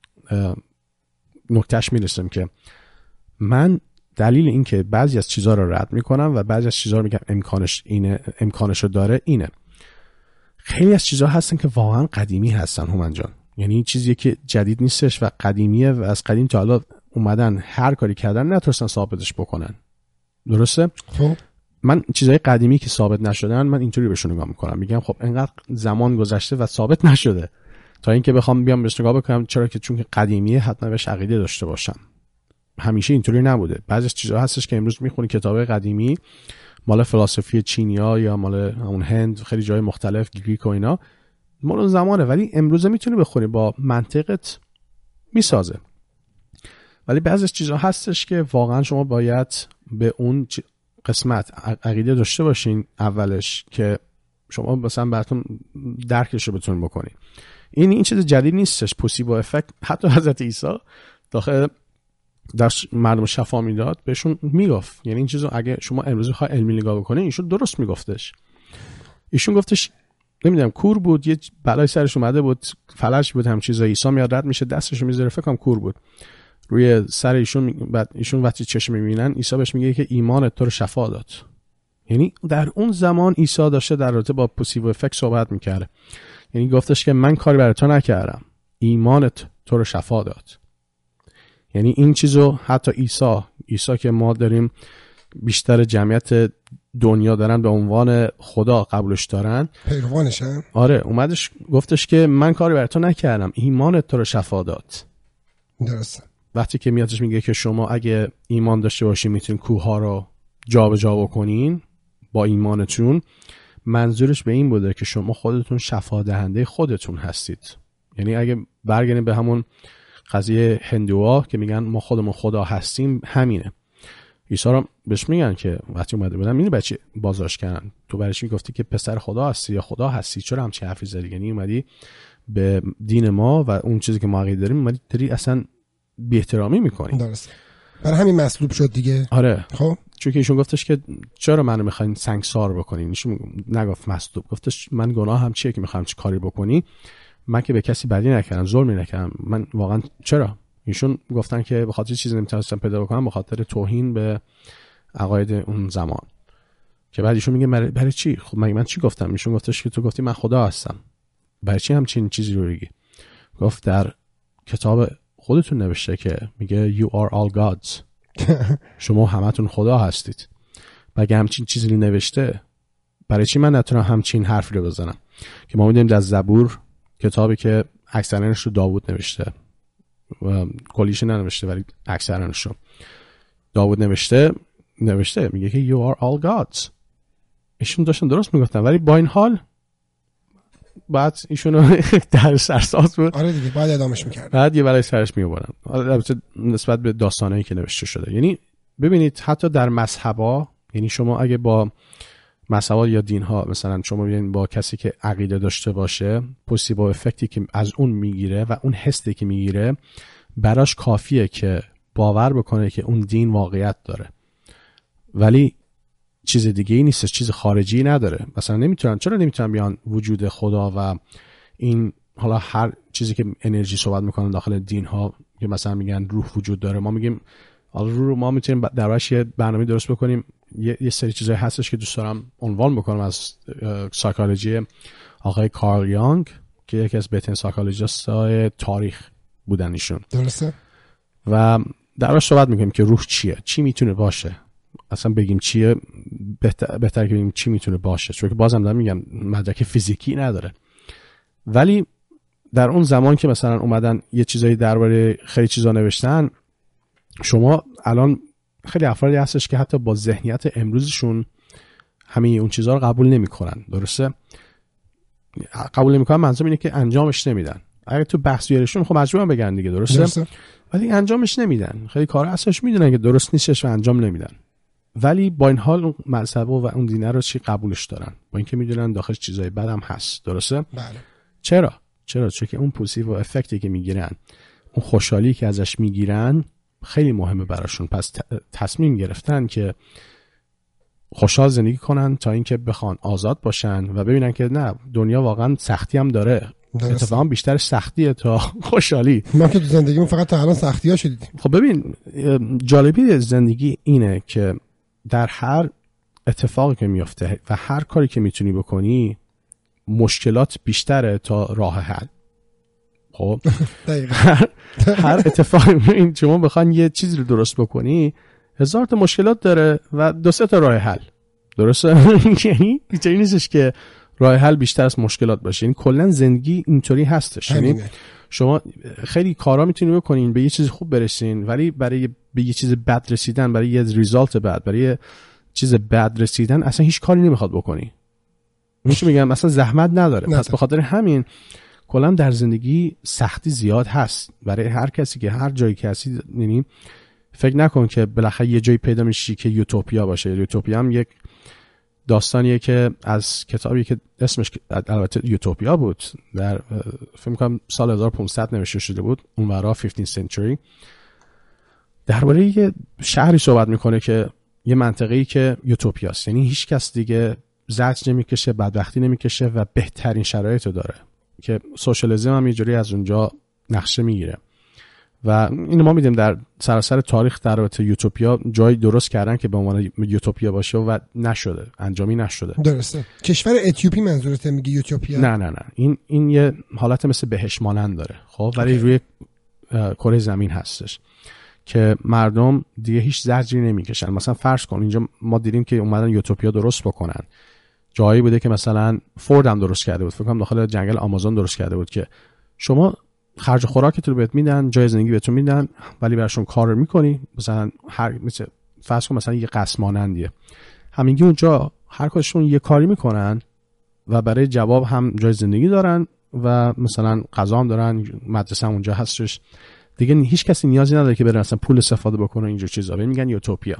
نکتهش میرسم که من دلیل این که بعضی از چیزها رو رد میکنم و بعضی از چیزها رو میگم امکانش رو داره اینه. خیلی از چیزها هستن که واقعا قدیمی هستن هومن جان، یعنی چیزی که جدید نیستش و قدیمیه و از قدیم تا حالا اومدن هر کاری کردن نتونستن ثابتش بکنن، درسته؟ خب من چیزای قدیمی که ثابت نشدن من اینطوری بهشون نگاه میکنم، میگم خب انقدر زمان گذشته و ثابت نشده تا اینکه بخوام بیام بهش نگاه بکنم، چرا که چون که قدیمیه حتما بهش عقیده داشته باشم. همیشه اینطوری نبوده. بعضی چیزا هستش که امروز میخونی کتابای قدیمی مال فلسفی چینیا یا مال اون هند، خیلی جای مختلف، گریک و اینا، مال اون زمانه، ولی امروز میتونی بخونی با منطقت میسازه. ولی بعضی چیزا هستش که واقعا شما باید به اون قسمت عقیده داشته باشین اولش که شما مثلا براتون درکش رو بتونین بکنین. این چیز جدید نیستش. پوسیبو افکت حتی حضرت عیسی داخل در مردم شفا میداد بهشون میگفت، یعنی این چیزو اگه شما امروز بخوای علمی نگاه بکنین ایشون درست میگفتش. ایشون گفتش نمیدونم کور بود، یه بلای سرش اومده بود، فلج بود، هم چیزا. عیسی میاد رد میشه دستشو میذاره، فکر کنم کور بود روی سر ایشون. بعد ایشون وقتی چشم میبینن عیسی بهش میگه که ایمانت تو رو شفا داد. یعنی در اون زمان عیسی داشته در رابطه با پوسیو افکت صحبت میکرده. یعنی گفتش که من کاری برای تو نکردم، ایمانت تو رو شفا داد. یعنی این چیزو حتی عیسی که ما داریم بیشتر جمعیت دنیا دارن به عنوان خدا قبولش دارن، پیروانشن. آره، اومدش گفتش که من کاری برای تو نکردم، ایمانت تو رو شفا داد. درسته. وقتی که میادش میگه که شما اگه ایمان داشته باشین میتونین کوه ها رو جابجا بکنین با ایمانتون، منظورش به این بوده که شما خودتون شفا دهنده خودتون هستید. یعنی اگه برگردیم به همون قضیه هندوها که میگن ما خودمون خدا هستیم، همینه. عیسی رو بهش میگن که وقتی اومده بودن میری بچه بازداشت کردن، تو برایش میگفتی که پسر خدا هستی یا خدا هستی، چرا همچین حرفی زدی؟ یعنی اومدی به دین ما و اون چیزی که ما عقیده داریم اومدی داری اصلا بی احترامی میکنی. درسته. برای همین مصلوب شد دیگه. آره. خب چون که ایشون گفتش که چرا منو میخواین سنگسار بکنین؟ ایشون نگفت مصلوب، گفتش من گناه هم چیه که میخوام چی کاری بکنی؟ من که به کسی بدی نکردم، ظلمی نکردم، من واقعا چرا؟ ایشون گفتن که به خاطر چیزی نمیتونستم پیدا بکنم، به خاطر توهین به عقاید اون زمان. که بعد ایشون میگه برای چی؟ خب من چی گفتم؟ ایشون گفتش که تو گفتی من خدا هستم، برای چی همچین چیزی رو بگی؟ گفت در کتاب خودتون نوشته که میگه you are all gods. شما همتون خدا هستید. اگه همچین چیزی نوشته، برای چی من نتونم همچین حرفی رو بزنم؟ که ما میدونیم در زبور، کتابی که اکثرانش رو داوود نوشته و کلیش ننوشته ولی اکثرانش رو داوود نوشته میگه که you are all gods. ایشون داشتن درست میگفتن، ولی با این حال بعد ایشونو در سرساز بود. آره دیگه، بعد ادامش میکرد، بعد یه برای سرش میوردن. البته نسبت به داستانایی که نوشته شده. یعنی ببینید حتی در مذهبا، یعنی شما اگه با مذهبا یا دینها مثلا شما ببینید با کسی که عقیده داشته باشه، پوسیبل افکتی که از اون میگیره و اون حسی که میگیره براش کافیه که باور بکنه که اون دین واقعیت داره، ولی چیز دیگه ای نیست، چیز خارجی نداره. مثلا چرا نمیتونن بیان وجود خدا و این، حالا هر چیزی که انرژی صحبت میکنن داخل دین ها که مثلا میگن روح وجود داره، ما میگیم حالا روح رو ما میتونیم درش یه برنامه درست بکنیم. یه سری چیزایی هستش که دوست دارم عنوان بکنم از سایکولوژی آقای کارل یانگ که یکی از بهترین سایکولوژیست‌های تاریخ بودن ایشون. درسته. و درش صحبت میکنیم که روح چیه، چی میتونه باشه، اصلا بگیم چیه بهتر که بگیم چی میتونه باشه، چون که بازم دارم میگم مدرک فیزیکی نداره. ولی در اون زمان که مثلا اومدن یه چیزایی درباره خیلی چیزا نوشتن، شما الان خیلی افرادی هستش که حتی با ذهنیت امروزشون همه اون چیزا رو قبول نمیکنن. درسته؟ قبول نمیکنن منظورم اینه که انجامش نمیدن. اگه تو بحث بیارشون خب مجبورن بگن دیگه. درسته؟ ولی انجامش نمیدن. خیلی کارا هستش میدونن که درست نیستش و انجام نمیدن. ولی با این حال اون مذهب و اون دینه رو چی قبولش دارن، با اینکه میدونن داخلش چیزای بد هم هست. درسته؟ بله. چرا؟ چون که اون پوزیتیو افکتی که میگیرن، اون خوشحالی که ازش میگیرن خیلی مهمه براشون. پس تصمیم گرفتن که خوشحال زندگی کنن تا اینکه بخوان آزاد باشن و ببینن که نه، دنیا واقعا سختی هم داره. اتفاقا بیشتر سختیه تا خوشحالی. ما که تو زندگیمون فقط تا الان سختی‌ها شدیم. خب ببین، جالبی زندگی اینه که در هر اتفاقی که میفته و هر کاری که میتونی بکنی، مشکلات بیشتره تا راه حل. خب هر اتفاقی این شما بخوان یه چیزی رو درست بکنی، 1000 تا مشکلات داره و 2-3 تا راه حل. درسته؟ یعنی اینطوری نیستش که راه حل بیشتر از مشکلات باشه. یعنی کلا زندگی اینطوری هستش. یعنی شما خیلی کارا میتونید بکنین به یه چیز خوب برسین، ولی برای به یه چیز بد رسیدن، برای یه ریزالت بد، برای یه چیز بد رسیدن اصلا هیچ کاری نمیخواد بکنی. میگم اصلا زحمت نداره. پس به خاطر همین کلا در زندگی سختی زیاد هست برای هر کسی که هر جایی که هستی. یعنی فکر نکن که بالاخره یه جایی پیدا میشی که یوتوپیا باشه. یوتوپیا هم یک داستانیه که از کتابی که اسمش البته یوتوپیا بود، در فکر می‌کنم سال 1500 نوشته شده بود، اونورا 15th century، درباره یه شهری صحبت میکنه که یه منطقه‌ای که یوتوپیاست. یعنی هیچ کس دیگه زجر نمیکشه، بدبختی نمیکشه و بهترین شرایط رو داره که سوشالیسم هم یه جوری از اونجا نقشه میگیره. و اینو ما میدیم در سراسر تاریخ در رابطه یوتوپیا جایی درست کردن که به عنوان یوتوپیا باشه و نشده، انجامی نشده. درسته. کشور اتیوپی منظورته میگی یوتوپیا؟ نه این یه حالت مثل بهشت مانند داره، خب ولی روی کره زمین هستش که مردم دیگه هیچ زجری نمیکشن. مثلا فرض کن اینجا ما دیدیم که اومدن یوتوپیا درست بکنن، جایی بوده که مثلا فورد هم درست کرده بود، فکر کنم داخل جنگل آمازون درست کرده بود که شما خرج خوراکتون رو بهت میدن، جای زندگی بهتون میدن، ولی براشون کار میکنی. مثلا مثل فرض کن مثلا یه قصر مانندیه، همینگی اونجا هر کدومشون یه کاری میکنن و برای جواب هم جای زندگی دارن و مثلا غذا هم دارن، مدرسه هم اونجا هستش دیگه. هیچ کسی نیازی نداره که بره مثلا پول استفاده بکنه اینجور چیزا. میگن یوتوپیا.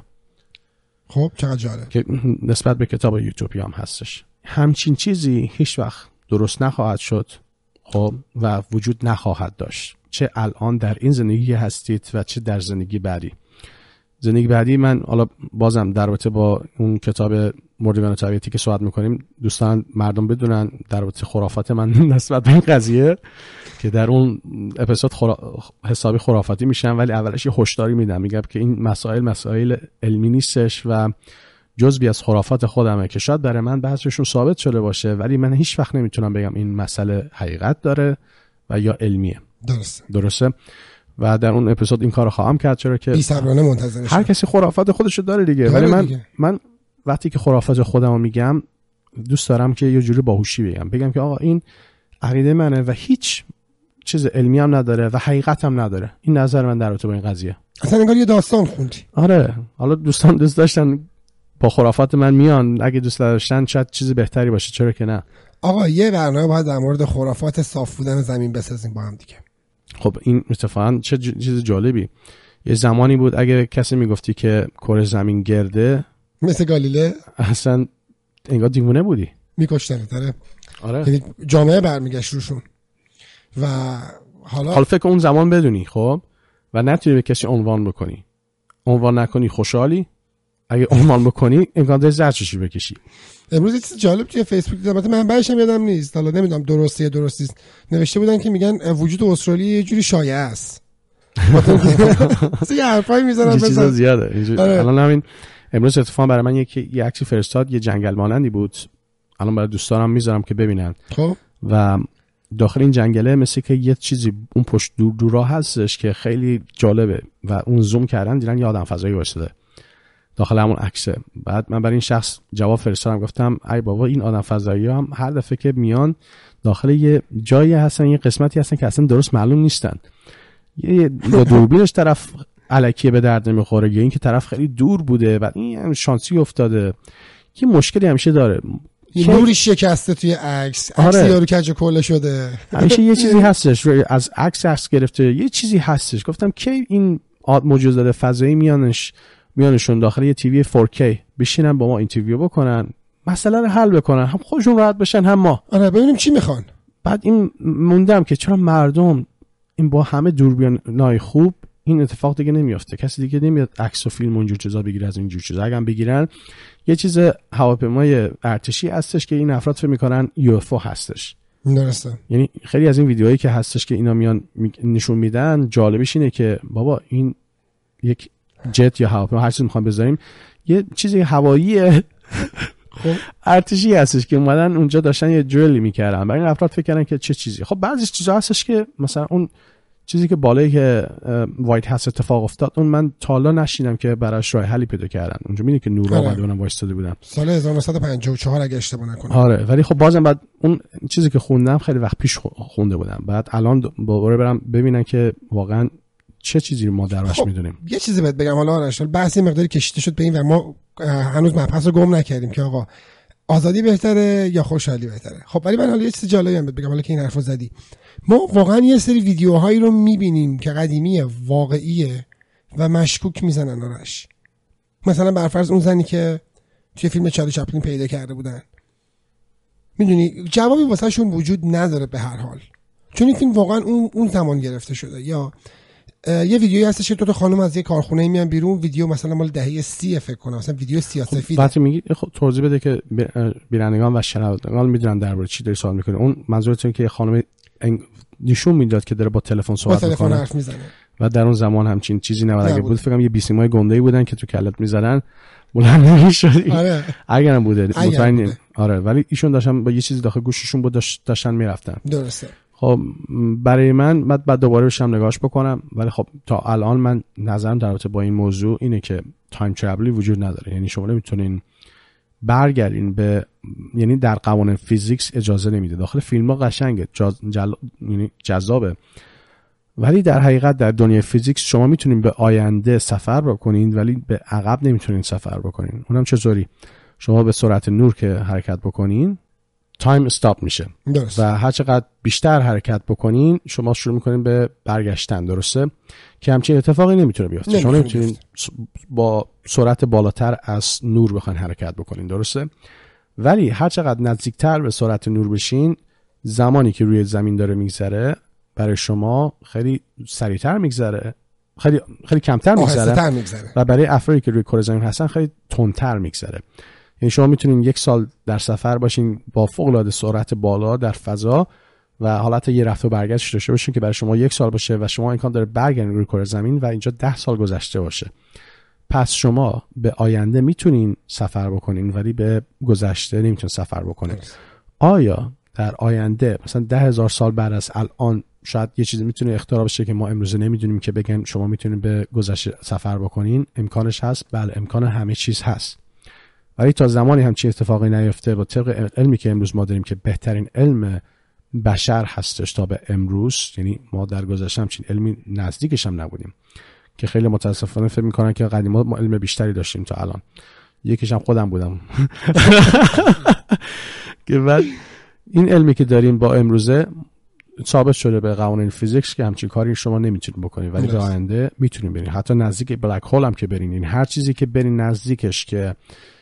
خب چقدر جالب که نسبت به کتاب یوتوپیا هم هستش. همچین چیزی هیچ وقت درست نخواهد شد، خب و وجود نخواهد داشت، چه الان در این زندگی هستید و چه در زندگی بعدی. زندگی بعدی من حالا بازم در رابطه با اون کتاب مردگان طبیعتی که صحبت میکنیم دوستان مردم بدونن در رابطه خرافات من نسبت به این قضیه که در اون اپیزود حسابی خرافاتی میشن، ولی اولش یه هشداری میدم، میگم که این مسائل علمی نیستش و جزئی از خرافات خودمه که شاید برای من بعضیشون ثابت شده باشه، ولی من هیچ وقت نمیتونم بگم این مسئله حقیقت داره و یا علمیه. درسته. و در اون اپیزود این کارو خواهم کرد، چرا که بی‌صبرانه منتظرشم. هر کسی خرافات خودشو داره دیگه، ولی من وقتی که خرافات خودمو میگم دوست دارم که یه جوری باهوشی بگم که آقا این عقیده منه و هیچ چیز علمی هم نداره و حقیقت هم نداره. این نظر من در رابطه با این قضیه. اصلا انگار یه داستان خوندی. آره، حالا دوستان دوست داشتن با خرافات من میان، اگه دوست داشتن شاید چیز بهتری باشه، چرا که نه. آقا یه برنامه باید در مورد خرافات صاف بودن زمین بسازیم با هم دیگه. خب این اتفاقا چه چیز جالبی. یه زمانی بود اگه کسی میگفتی که کره زمین گرده، مثل گالیله، اصلا انگار دیوونه بودی، میکشتن داره. آره، یعنی جامعه برمیگشت روشون. و حالا فکر اون زمان بدونی خب و نتونی به کسی عنوان بکنی، عنوان نکنی خوشحالی، اگه عنوان بکنی امکان داره زجرشی بکشی. امروز یه چیز جالب توی فیسبوک دیدم، البته منبعش هم یادم نیست، حالا نمیدونم درسته یا درست نیست، نوشته بودن که میگن وجود استرالیا یه جوری شایعه است. یه حرفایی میذارن مثلا چیزا زیاده. الان همین امروز اتفاقا برای من یه عکسی فرستاد، یه جنگل مانندی بود، الان برای دوستانم میذارم که ببینن. خب و داخل این جنگله مثل که یه چیزی اون پشت دورا هستش که خیلی جالبه و اون زوم کردن دیدن یه آدم فضایی وایساده داخل همون عکسه. بعد من برای این شخص جواب فرستادم، گفتم ای بابا این آدم فضایی هم هر دفعه که میان داخل یه جایی هستن، یه قسمتی هستن که اصلا درست معلوم نیستن، یه دوربینش طرف الکی به درد نمیخوره یا این که طرف خیلی دور بوده بعد این شانسی افتاده. یه مشکلی همیشه داره، این نوری شکسته توی عکس، عکس یارو کج کله شده، همیشه یه چیزی هستش از عکس گرفته، یه چیزی هستش. گفتم کی این موجودات فضایی میانشون داخل یه تیوی 4K بشینن با ما اینترویو بکنن، مسئله رو حل بکنن، هم خودشون راحت بشن هم ما. آره ببینیم چی میخوان. بعد این موندم که چرا مردم این با همه دوربینای خوب این اتفاق دیگه نمیافته، کسی دیگه نمیاد عکس و فیلم و اینجور چیزا بگیره از اینجور چیزا. اگه بگیرن یه چیز هواپیمای ارتشی هستش که این افراد فکر میکنن UFO هستش. درسته. یعنی خیلی از این ویدیوهایی که هستش که اینا میان نشون میدن، جالبش اینه که بابا این یک جت یا هواپیما هر چیزی میخوام بذاریم یه چیزی هواییه خب ارتشی هستش که اومدن اونجا داشتن یه دریلی میکردن، برای این افراد فکر کردن که چه چیزی. خب بعضی چیزا هستش که مثلا اون چیزی که بالایی که وایت هاوس اتفاق افتاد اون من تا حالا نشیدم که براش راه حلی پیدا کردن. اونجا میدونی که نورا بعد اونم وایستاده بودن سال 1954 اگه اشتباه نکنم. آره، ولی خب بازم بعد اون چیزی که خوندم خیلی وقت پیش خونده بودم، بعد الان دوباره برم ببینن که واقعا چه چیزی رو ما درش میدونیم. یه چیزی بهت بگم، حالا آرش بحثی مقداری کشیده شد به این و ما هنوز مبحث رو گم نکردیم که آقا آزادی بهتره یا خوشحالی بهتره. خب ولی من حالا یه چیز جالبی بهت بگم، حالا که این حرفو زدی، ما واقعا یه سری ویدیوهایی رو میبینیم که قدیمیه، واقعیه و مشکوک میزنن آرش. مثلا برفرض اون زنی که توی فیلم چارلی چپلین پیدا کرده بودن، میدونی جوابی واسه شون وجود نداره به هر حال، چون این فیلم واقعا اون زمان گرفته شده. یا یه ویدیویی هستش که 2 خانم از یه کارخونه میان بیرون، ویدیو مثلا مال دهه 30 فکر کنم، مثلا ویدیو سیاه‌سفید. وقتی میگی توضیح بده که بینندگان و شنوندگان میدونن درباره چی داری سوال میکنی. اون منظورتون که یه خانم نشون میداد که داره با تلفن صحبت میکنه حرف میزنه و در اون زمان همچین چیزی نبود. اگه بود فکر کنم یه بیسیمای گنده‌ای بودن که تو کلت میزدن بلند نمی‌شد. آره اگرم بوده مطمئن. آره ولی ایشون داشتن با یه چیزی داخل گوششون بود داشتن میرفتن. درسته. خب برای من بعد دوباره بشم نگاهش بکنم، ولی خب تا الان من نظرم در رابطه با این موضوع اینه که تایم ترابلی وجود نداره. یعنی شما نمیتونین برگردین به، یعنی در قوانین فیزیکس اجازه نمیده. داخل فیلم‌ها قشنگه، یعنی جذابه، ولی در حقیقت در دنیای فیزیکس شما میتونین به آینده سفر بکنین ولی به عقب نمیتونین سفر بکنین. اونم چطوری؟ شما به سرعت نور که حرکت بکنین تایم استاپ میشه. درست. و هر چقدر بیشتر حرکت بکنین شما شروع میکنین به برگشتن. درسته؟ که همچین اتفاقی نمیتونه بیفته. شما نمیتونین با سرعت بالاتر از نور بخواین حرکت بکنین. درسته؟ ولی هر چقدر نزدیکتر به سرعت نور بشین، زمانی که روی زمین داره میگذره برای شما خیلی سریعتر میگذره، خیلی کمتر میگذره، و برای افرادی که روی کره زمین هستن خیلی تندتر میگذره. یعنی شما میتونین 1 سال در سفر باشین با فوق العاده سرعت بالا در فضا و حالت یه رفت و برگشت داشته باشین که برای شما 1 سال باشه و شما امکان داره برگردین روی کره زمین و اینجا 10 سال گذشته باشه. پس شما به آینده میتونین سفر بکنین ولی به گذشته نمیتونین سفر بکنین. آیا در آینده مثلا 10,000 سال بعد از الان شاید یه چیزی میتونه اختراع بشه که ما امروزه نمیدونیم که بگن شما میتونین به گذشته سفر بکنین؟ امکانش هست؟ بله، امکان همه چیز هست. ولی تا زمانی همچین اتفاقی نیفته و طبق علمی که امروز ما داریم که بهترین علم بشر هستش تا به امروز، یعنی ما در گذشته همچین علمی نزدیکش هم نبودیم که خیلی متاسفانه فکر میکنن که قدیما ما علم بیشتری داشتیم تا الان. یکیش هم خودم بودم که بعد این علمی که داریم با امروزه ثابت شده به قوانین فیزیکس که همچین کاری شما نمیتونید بکنید ولی به آینده میتونید برین. حتی نزدیک بلک هول هم که برین، این هر چیزی که برین نزدیکش که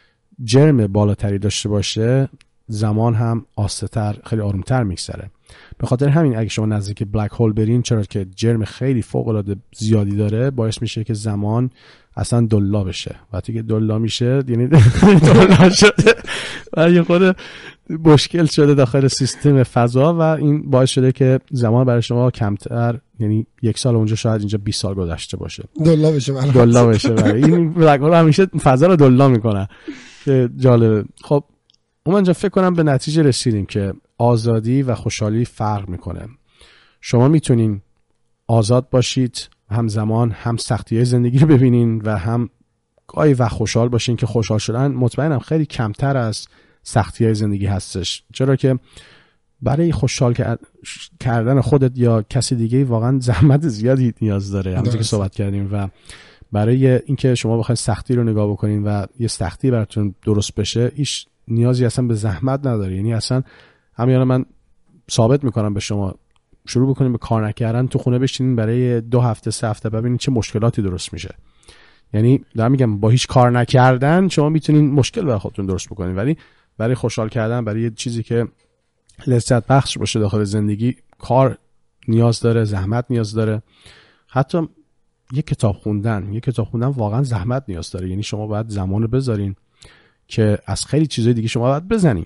جرم بالاتری داشته باشه زمان هم آسته‌تر خیلی آرومتر میگذره. به خاطر همین اگه شما نزدیک بلک هول برین، چرا که جرم خیلی فوق العاده زیادی داره، باعث میشه که زمان اصلا دلا بشه. وقتی که دلا میشه یعنی دلا شده و یه خود مشکل شده داخل سیستم فضا و این باعث شده که زمان برای شما کمتر، یعنی 1 سال اونجا شاید اینجا 20 سال گذشته باشه، دلا بشه. این بلک هول همیشه فضا رو دلا میکنه. جالبه. خب من فکر کنم به نتیجه رسیدیم که آزادی و خوشحالی فرق میکنه. شما میتونین آزاد باشید همزمان هم سختی‌های زندگی رو ببینین و هم گاهی و خوشحال باشین که خوشحال شدن مطمئنم خیلی کمتر از سختی‌های زندگی هستش، چرا که برای خوشحال کردن خودت یا کسی دیگه واقعا زحمت زیادی نیاز داره، همونطور که صحبت کردیم، و برای اینکه شما بخواید سختی رو نگاه بکنین و یه سختی براتون درست بشه هیچ نیازی اصلا به زحمت نداره. یعنی اصلا همین من ثابت میکنم به شما، شروع بکنین به کار نکردن، تو خونه بشینین برای 2 هفته 3 هفته ببینین چه مشکلاتی درست میشه. یعنی دارم میگم با هیچ کار نکردن شما میتونین مشکل برای خودتون درست بکنین، ولی برای خوشحال کردن، برای یه چیزی که لذت بخش باشه داخل زندگی، کار نیاز داره، زحمت نیاز داره. حتی یک کتاب خوندن واقعا زحمت نیاز داره. یعنی شما باید زمان رو بذارین که از خیلی چیزای دیگه شما باید بزنین.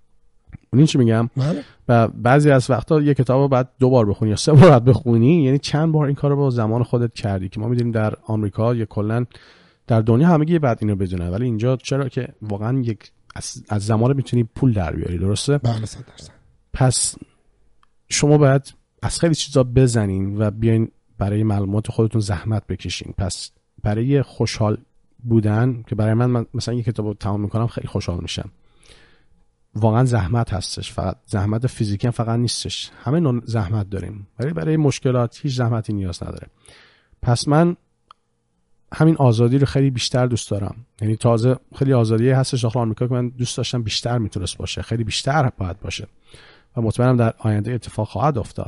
اون چی میگم؟ و بعضی از وقتا یک کتاب رو باید 2 بار بخونی یا 3 بار باید بخونی، یعنی چند بار این کار رو با زمان خودت کردی. که ما میدونیم در آمریکا یا کلا در دنیا همگی بعد اینو بدونه، ولی اینجا چرا که واقعا یک از زمان میتونی پول در بیاری. درسته؟ بله 100%. پس شما باید از خیلی چیزا بزنین و بیاین برای معلومات خودتون زحمت بکشین. پس برای خوشحال بودن که برای من مثلا یک کتابو تمام میکنم خیلی خوشحال میشم، واقعا زحمت هستش. فقط زحمت فیزیکی هم فقط نیستش، همه نوع زحمت داریم، ولی برای مشکلات هیچ زحمتی نیاز نداره. پس من همین آزادی رو خیلی بیشتر دوست دارم. یعنی تازه خیلی آزادی هستش داخل آمریکا که من دوست داشتم بیشتر میتونست باشه، خیلی بیشتر باید باشه و مطمئنم در آینده اتفاق خواهد افتاد.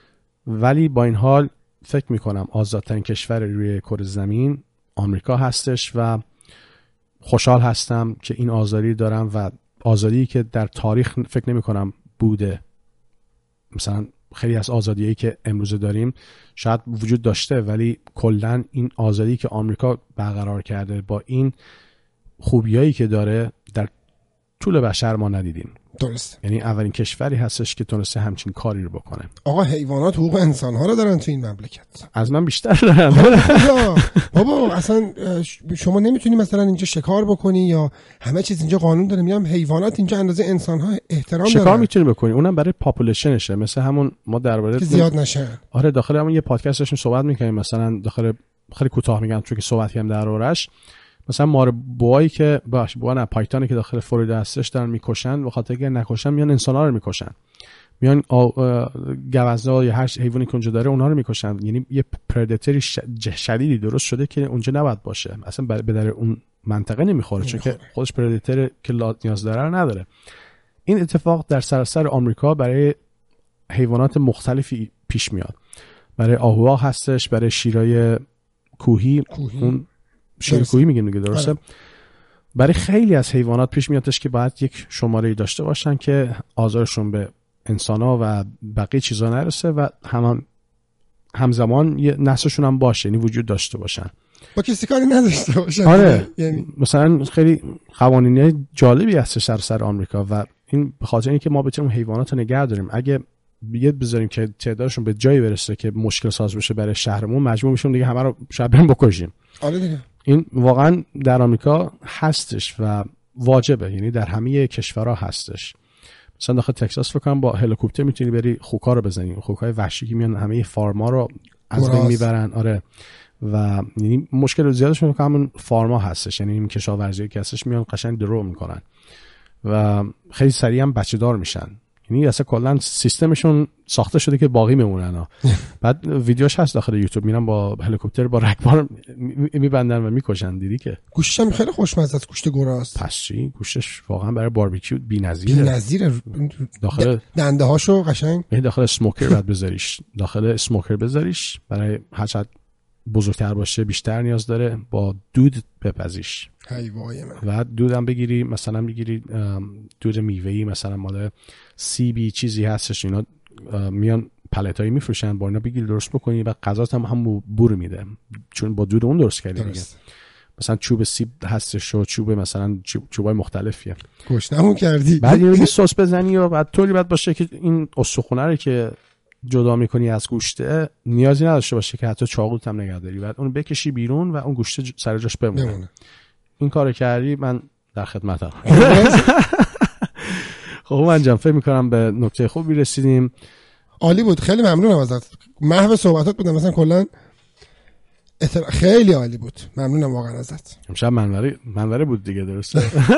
ولی با این حال فکر میکنم آزادترین کشور روی کره زمین آمریکا هستش و خوشحال هستم که این آزادی دارم و آزادی که در تاریخ فکر نمی کنم بوده. مثلا خیلی از آزادیایی که امروز داریم شاید وجود داشته، ولی کلا این آزادی که آمریکا برقرار کرده با این خوبیایی که داره در طول بشر ما ندیدیم. درست. یعنی اولین کشوری هستش که تونسته همچین کاری رو بکنه. آقا حیوانات حقوق انسان‌ها رو دارن تو این مملکت. از من بیشتر دارن. بابا اصلا شما نمیتونی مثلا اینجا شکار بکنی یا همه چیز اینجا قانون داره. میگم حیوانات اینجا اندازه انسان‌ها احترام دارن. شکار میتونی بکنی، اونم برای پاپولیشنشه. مثل همون ما درباره که زیاد نشن. آره داخل همون یه پادکست داشتیم صحبت می‌کردیم، مثلا داخل خیلی کوتاه میگم چون که صحبت کردیم دربارش. مثلا ماربوایی که بوا پایتانی که داخل فلوریدا هستش دارن میکشن، به خاطر اینکه نکشن میان انسان‌ها رو میکشن، میان گوزنا یا هر حیوانی که اونجا داره اونها رو میکشن. یعنی یه پردیتوری شدیدی درست شده که اونجا نباید باشه، اصلا به در اون منطقه نمیخوره چون که خودش پردیتور که نیاز داره رو نداره. این اتفاق در سراسر آمریکا برای حیوانات مختلفی پیش میاد. برای آهوها هستش، برای شیرای کوهی. اون شیرکویی میگیم دیگه، درسته؟ برای خیلی از حیوانات پیش میادش که باید یک شماره‌ای داشته باشن که آزارشون به انسان‌ها و بقیه چیزا نرسه و همزمان یه نسلشون هم باشه، یعنی وجود داشته باشن، با کسی کاری نداشته باشن. آره یعنی مثلا خیلی قوانین جالبی هست سر آمریکا و این به خاطر اینکه ما بتونیم حیوانات رو نگه داریم. اگه بیاد بذاریم که تعدادشون به جایی برسه که مشکل ساز بشه برای شهرمون، مجبور میشیم دیگه همه رو شاید بریم بکشیم. آره دیگه. این واقعا در آمریکا هستش و واجبه، یعنی در همه کشورها هستش. مثلا داخل تگزاس فکر کنم با هلیکوپتر میتونی بری خوکا رو بزنی، خوکای وحشی که میان همه فارما رو از بین میبرن. آره و یعنی مشکل زیادش میگم همون فارما هستش، یعنی این کشاورزی که هستش میان قشنگ درو میکنن و خیلی سریع هم بچه‌دار میشن. یعنی اصلا کلا سیستمشون ساخته شده که باقی میمونن ها. بعد ویدیوش هست داخل یوتیوب، میرن با هلیکوپتر با رگبار میبندن و میکشن. دیدی که گوشتش هم خیلی خوشمزه است، گوشت گراز. پس چی؟ گوشتش واقعا برای باربیکیو بی‌نظیره. داخل دنده هاشو قشنگ داخل اسموکر بعد بذاریش، داخل اسموکر بذاریش، برای هر چقدر بزرگتر باشه بیشتر نیاز داره، با دود بپزیش. ای وای من. و دودم بگیری، مثلا بگیری دود میوه‌ای، مثلا مال سیبی چیزی هستش، اینا میان پلتایی میفروشن، با اینا بگیری درست بکنی و غذات هم بور میده چون با دود اون درست کردی دیگه. مثلا چوب سیب هستش و چوب مثلا چوبای مختلفیه. گوشتمون کردی. بعد یه سس بزنی و بعد طوری بعد باشه که این استخونه رو که جدا میکنی از گوشته نیازی نداشته باشه که حتی چاقوت هم نگهداری، بعد اون بکشی بیرون و اون گوشته سر جاش بمونه. این کارو کردی، من در خدمتم. خب انجام فکر میکنم به نکته خوبی رسیدیم. عالی بود، خیلی ممنونم ازت. محو صحبتات بودم مثلا کلا خیلی عالی بود، ممنونم واقعا ازت. امشب منوره بود دیگه، درسته؟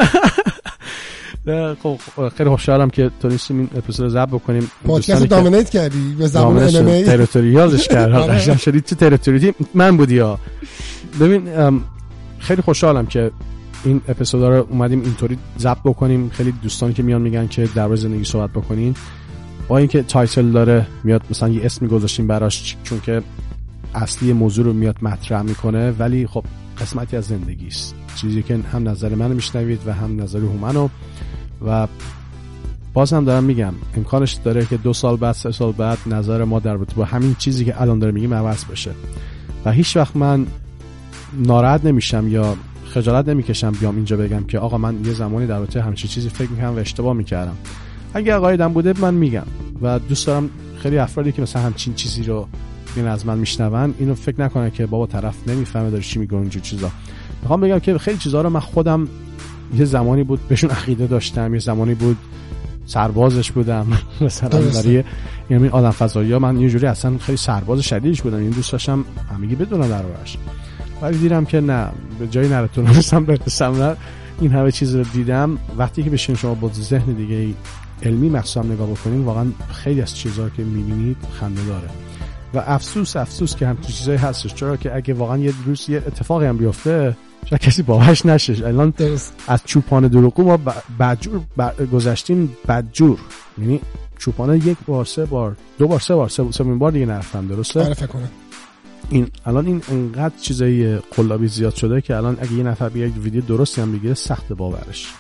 خب خیلی خوشحالم که تونستیم این اپیزود رو ضبط بکنیم. پادکست دامینیت کردی به زبان ام ای، تریتوریالش کردی. قشنگ شدی تو تریتوری من بودی ها. ببین خیلی خوشحالم که این اپیزودا رو اومدیم اینطوری ضبط بکنیم. خیلی دوستانی که میان میگن که درباره زندگی صحبت بکنین، با اینکه تایتل داره میاد مثلا یه اسمی گذاشتیم براش چون که اصلی موضوع رو میاد مطرح میکنه، ولی خب قسمتی از زندگی است، چیزی که هم نظر منو میشنوید و هم نظر هومنو. و بازم دارم میگم امکانش داره که 2 سال بعد 3 سال بعد نظر ما در رابطه با همین چیزی که الان داره میگیم عوض بشه و هیچ وقت من ناراحت نمیشم یا خجالت نمیکشم بیام اینجا بگم که آقا من یه زمانی در رابطه همین چیزی فکر میکنم و اشتباه میکردم. اگه عقایدم بوده من میگم و دوست دارم خیلی افرادی که مثلا همچین چیزی رو این از من میشنون اینو فکر نکنه که بابا طرف نمیفهمه داره چی میگه اینجور چیزا. میخوام بگم که خیلی چیزا رو من خودم یه زمانی بود بهشون عقیده داشتم، یه زمانی بود سربازش بودم مثلا برای این آدم فضایی‌ها من یه جوری اصلا خیلی سرباز شدیدش بودم، این دوست داشتم همگی بدونم دربارش. ولی دیدم که نه، به جایی نرسیدم برسم. این همه چیز رو دیدم. وقتی که بشین شما با ذهن دیگه علمی مخصوصا نگاه بکنین، واقعا خیلی از چیزا که میبینید خنده داره و افسوس که همچین چیزایی هستش، چرا که اگه واقعا یه روز یه اتفاقی هم بیفته شاید کسی باورش نشه. الان از چوپان دروغگو ما بدجور گذشتیم، بدجور، یعنی چوپان 1 بار 3 بار 2 بار 3 بار 3 بار دیگه نرفتن، درسته؟ آره فکر کنم این الان این انقدر چیزای قلابی زیاد شده که الان اگه یه نفر بیاد ویدیو درستی هم بگیره سخت باورش.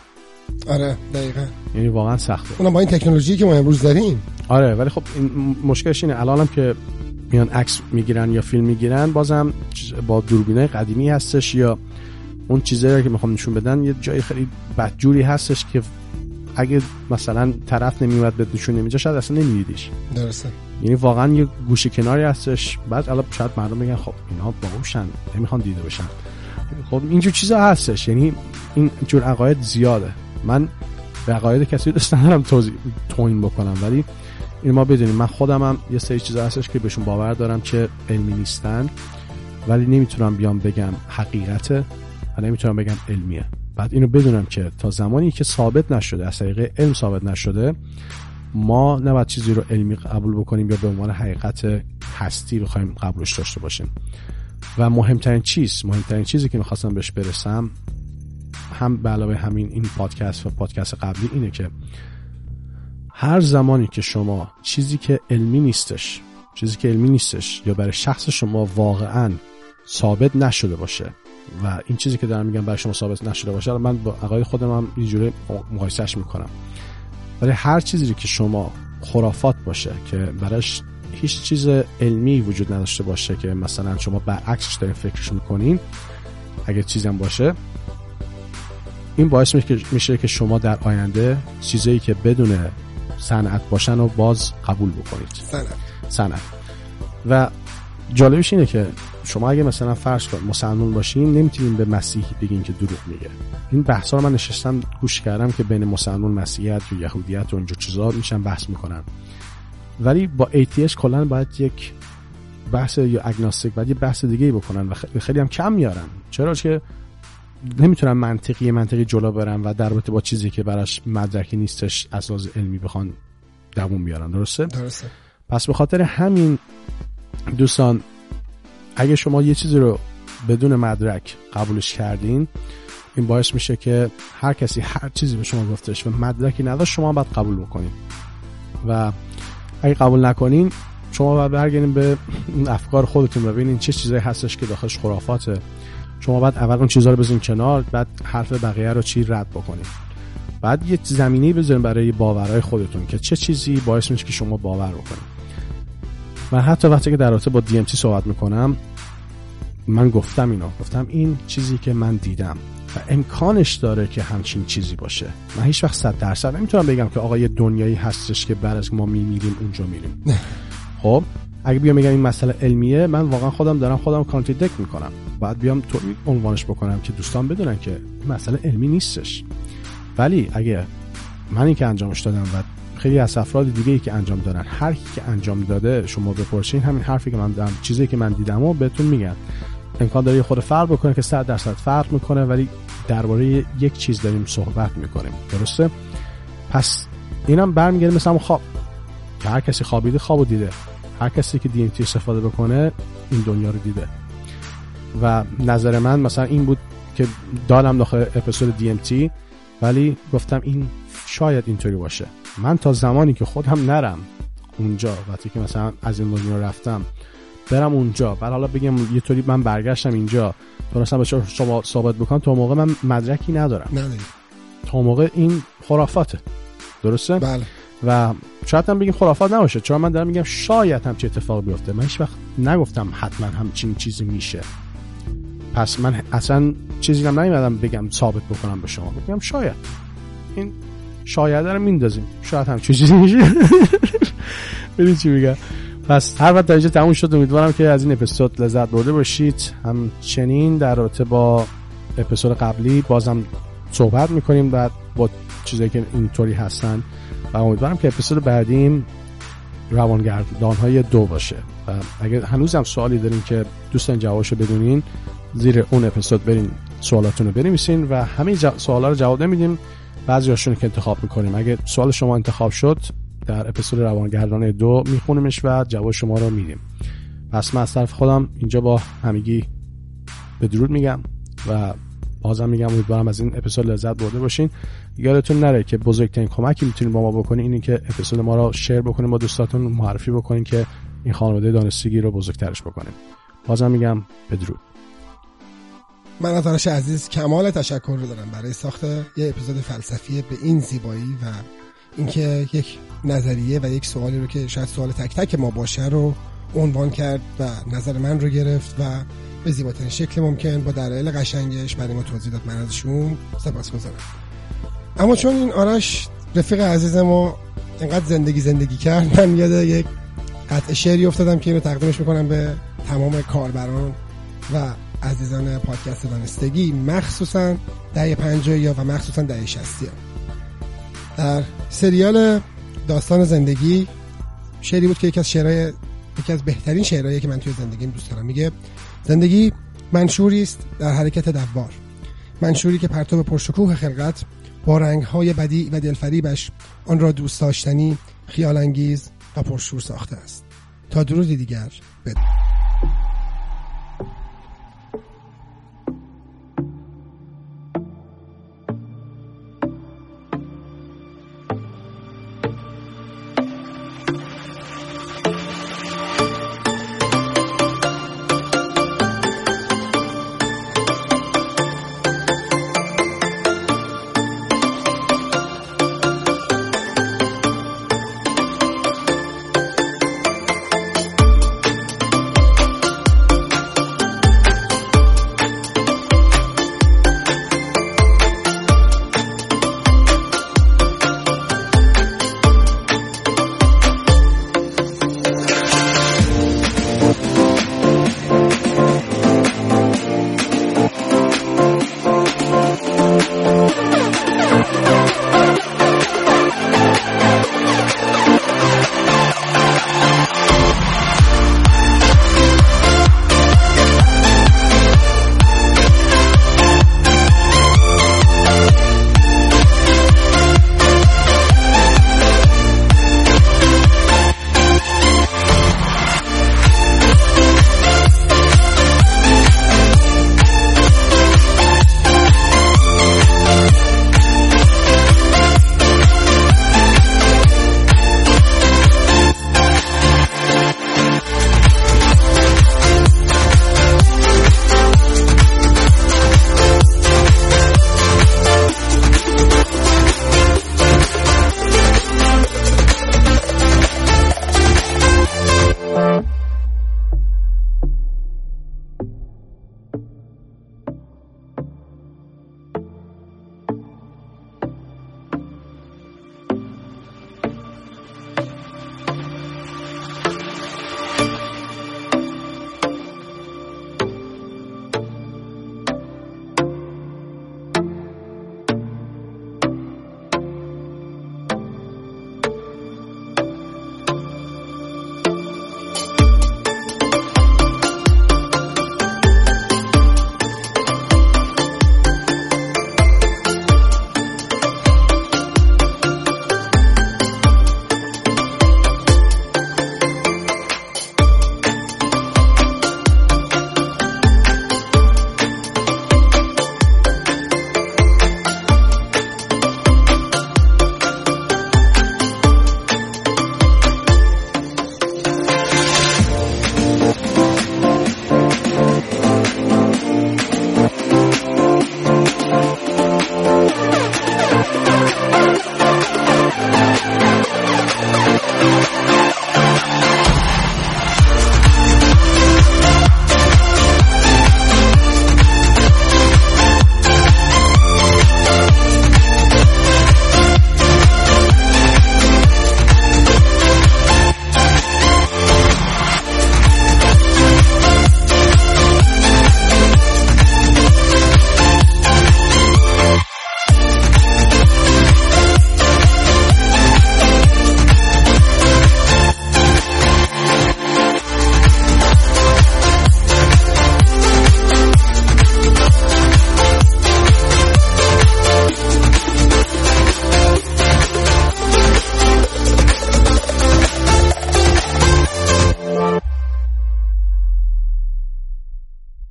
آره دقیقاً، یعنی واقعا سخته. اونم با این تکنولوژی که ما امروز داریم. آره ولی خب این مشکلش اینه الانم که میان عکس میگیرن یا فیلم میگیرن بازم با دوربینای قدیمی هستش یا اون چیزایی که میخوام نشون بدن یه جای خیلی بدجوری هستش که اگه مثلا طرف نمیومد بهت نشون نمیده شاید اصلا نمیدیدیش. درسته. یعنی واقعا یه گوشه کناری هستش. بعد الان شاید مردم بگن خب اینا باهوشن نمیخوان دیده بشن. خب اینجور چیزا هستش. یعنی این جور عقاید زیاده. من به عقاید کسی دوست ندارم توهین بکنم ولی این ما بدونیم من خودم هم یه سری چیزا هستش که بهشون باور دارم که علمی نیستن ولی نمیتونم بیام بگم حقیقته و نمیتونم بگم علمیه. بعد اینو بدونم که تا زمانی که ثابت نشده از طریق علم ثابت نشده ما نباید چیزی رو علمی قبول بکنیم یا به عنوان حقیقت هستی بخوایم قبولش داشته باشیم. و مهمترین چیزی که میخواستم بهش برسم هم به علاوه همین این پادکست و پادکست قبلی اینه که هر زمانی که شما چیزی که علمی نیستش یا برای شخص شما واقعا ثابت نشده باشه و این چیزی که دارم میگم برای شما ثابت نشده باشه من با عقاید خودم هم یه جوری مقایسهش میکنم ولی هر چیزی که شما خرافات باشه که براش هیچ چیز علمی وجود نداشته باشه که مثلا شما برعکسش دارین فکرش میکنین اگه چیزی هم باشه این باعث میشه که شما در آینده چیزایی که بدون صنعت باشن رو باز قبول بکنید. صنعت. و جالبش اینه که شما اگه مثلا فرض کنید مسلمان باشین نمیتونین به مسیحی بگین که دروغ میگه. این بحثا رو من نشستم گوش کردم که بین مسلمان مسیحیت و یهودیت و اینجور چیزا میشن بحث میکنن ولی با ATH کلا باید یک بحث یا اگنوستیک باید یه بحث دیگه ای بکنن و خیلی هم کم میارن. چرا که نمیتونن منطقی جلو برن و در رابطه با چیزی که براش مدرکی نیستش اساس علمی بخوان دووم بیارن. درسته؟ پس به خاطر همین دوستان اگه شما یه چیزی رو بدون مدرک قبولش کردین این باعث میشه که هر کسی هر چیزی به شما گفتش و مدرکی نداشت شما باید قبول بکنین و اگه قبول نکنین شما باید برگردین به افکار خودتون و ببینین چه چیزایی هستش که داخلش خرافاته. شما باید اول اون چیزا رو بزنین کنار بعد حرف بقیه رو رد بکنین. بعد یه زمینه‌ای بذارین برای باورهای خودتون که چه چیزی باعث میشه که شما باور بکنین. من حتی وقتی که در رابطه با DMT صحبت میکنم من گفتم این چیزی که من دیدم و امکانش داره که همچین چیزی باشه. من هیچ وقت 100% نمیتونم بگم که آقا یه دنیایی هستش که بعد از ما میمیریم اونجا میریم. خب اگه بیام بگم این مسئله علمیه من واقعا خودم کانتردیکت میکنم. بعد بیام طوری عنوانش بکنم که دوستان بدونن که مسئله علمی نیستش. ولی اگه من این که انجامش دادم و خیلی از افراد دیگه‌ای که انجام دادن هر کی که انجام داده شما بپرسین همین حرفی که من دارم چیزی که من دیدم و بهتون میگم امکان داره خود فرق بکنه که 100% فرق میکنه ولی درباره یک چیز داریم صحبت میکنیم. درسته؟ پس اینم برمیگرده مثلا خواب که هر کسی خوابیده خوابو دیده. هر کسی که DMT استفاده بکنه این دنیا رو دیده. و نظر من مثلا این بود که دادم داخل اپیزود DMT ولی گفتم این شاید اینطوری باشه. من تا زمانی که خودم نرم اونجا وقتی که مثلا از این دنیا رفتم برم اونجا بعد حالا بگم یه طوری من برگشتم اینجا تونستم به شما ثابت بکنم تا موقع من مدرکی ندارم. تا موقع این خرافاته. درسته؟ بله. و شاید هم بگیم خرافات نباشه چون من دارم میگم شاید همچین اتفاق بیفته. من هیچ وقت نگفتم حتما همچین چیزی میشه. پس من اصلا چیزی هم نمیدم بگم ثابت بکنم به شما. بگم شاید این شاید رو میندازیم شاید هم چیزی میشه. ببین چی میگم. پس هر وقت اینجا تموم شد امیدوارم که از این اپیزود لذت برده باشید. همچنین در رابطه با اپیزود قبلی بازم صحبت میکنیم بعد با چیزایی که اینطوری هستن و امیدوارم که اپیزود بعدیم روانگردان‌های 2 باشه. و اگر هنوز هم سوالی دارین که دوستان جوابشو بدونین زیر اون اپیزود برین سوالاتونو بنویسین و همه سوالا رو جواب نمیدیم بعضیاشون که انتخاب میکنیم. اگه سوال شما انتخاب شد در اپیزود روانگردان 2 میخونیمش و جواب شما رو میدیم. پس من از طرف خودم اینجا با همگی بدرود میگم و بازم میگم امیدوارم از این اپیزود لذت برده باشین. یادتون نره که بزرگترین کمکی میتونید با ما بکنین اینه که اپیزود ما رو شیر بکنین با دوستاتون معرفی بکنین که این خانواده دانستگی رو بزرگترش بکنین. بازم میگم بدرود. من از آرش عزیز کمال تشکر رو دارم برای ساخت یه اپیزود فلسفی به این زیبایی و اینکه یک نظریه و یک سوالی رو که شاید سوال تک تک ما باشه رو عنوان کرد و نظر من رو گرفت و به زیباترین شکل ممکن با دلایل قشنگش برای ما توضیح داد. من ازشون سپاسگزارم. اما چون این آرش رفیق عزیز ما اینقدر زندگی کرد، من یاد یک قطعه شعری افتادم که اینو تقدیمش میکنم به تمام کاربران و عزیزان پادکست دانستگی، مخصوصا دهه 50 یا و مخصوصا دهه 60. در سریال داستان زندگی شعری بود که یکی از بهترین شعرهایی که من توی زندگیم دوست دارم. میگه زندگی منشوری است در حرکت دوار، منشوری که پرتو پرشکوه خلقت با رنگ‌های بدیع و دلفریبش آن را دوست داشتنی، خیال انگیز و پرشور ساخته است. تا درودی دیگر بدرود.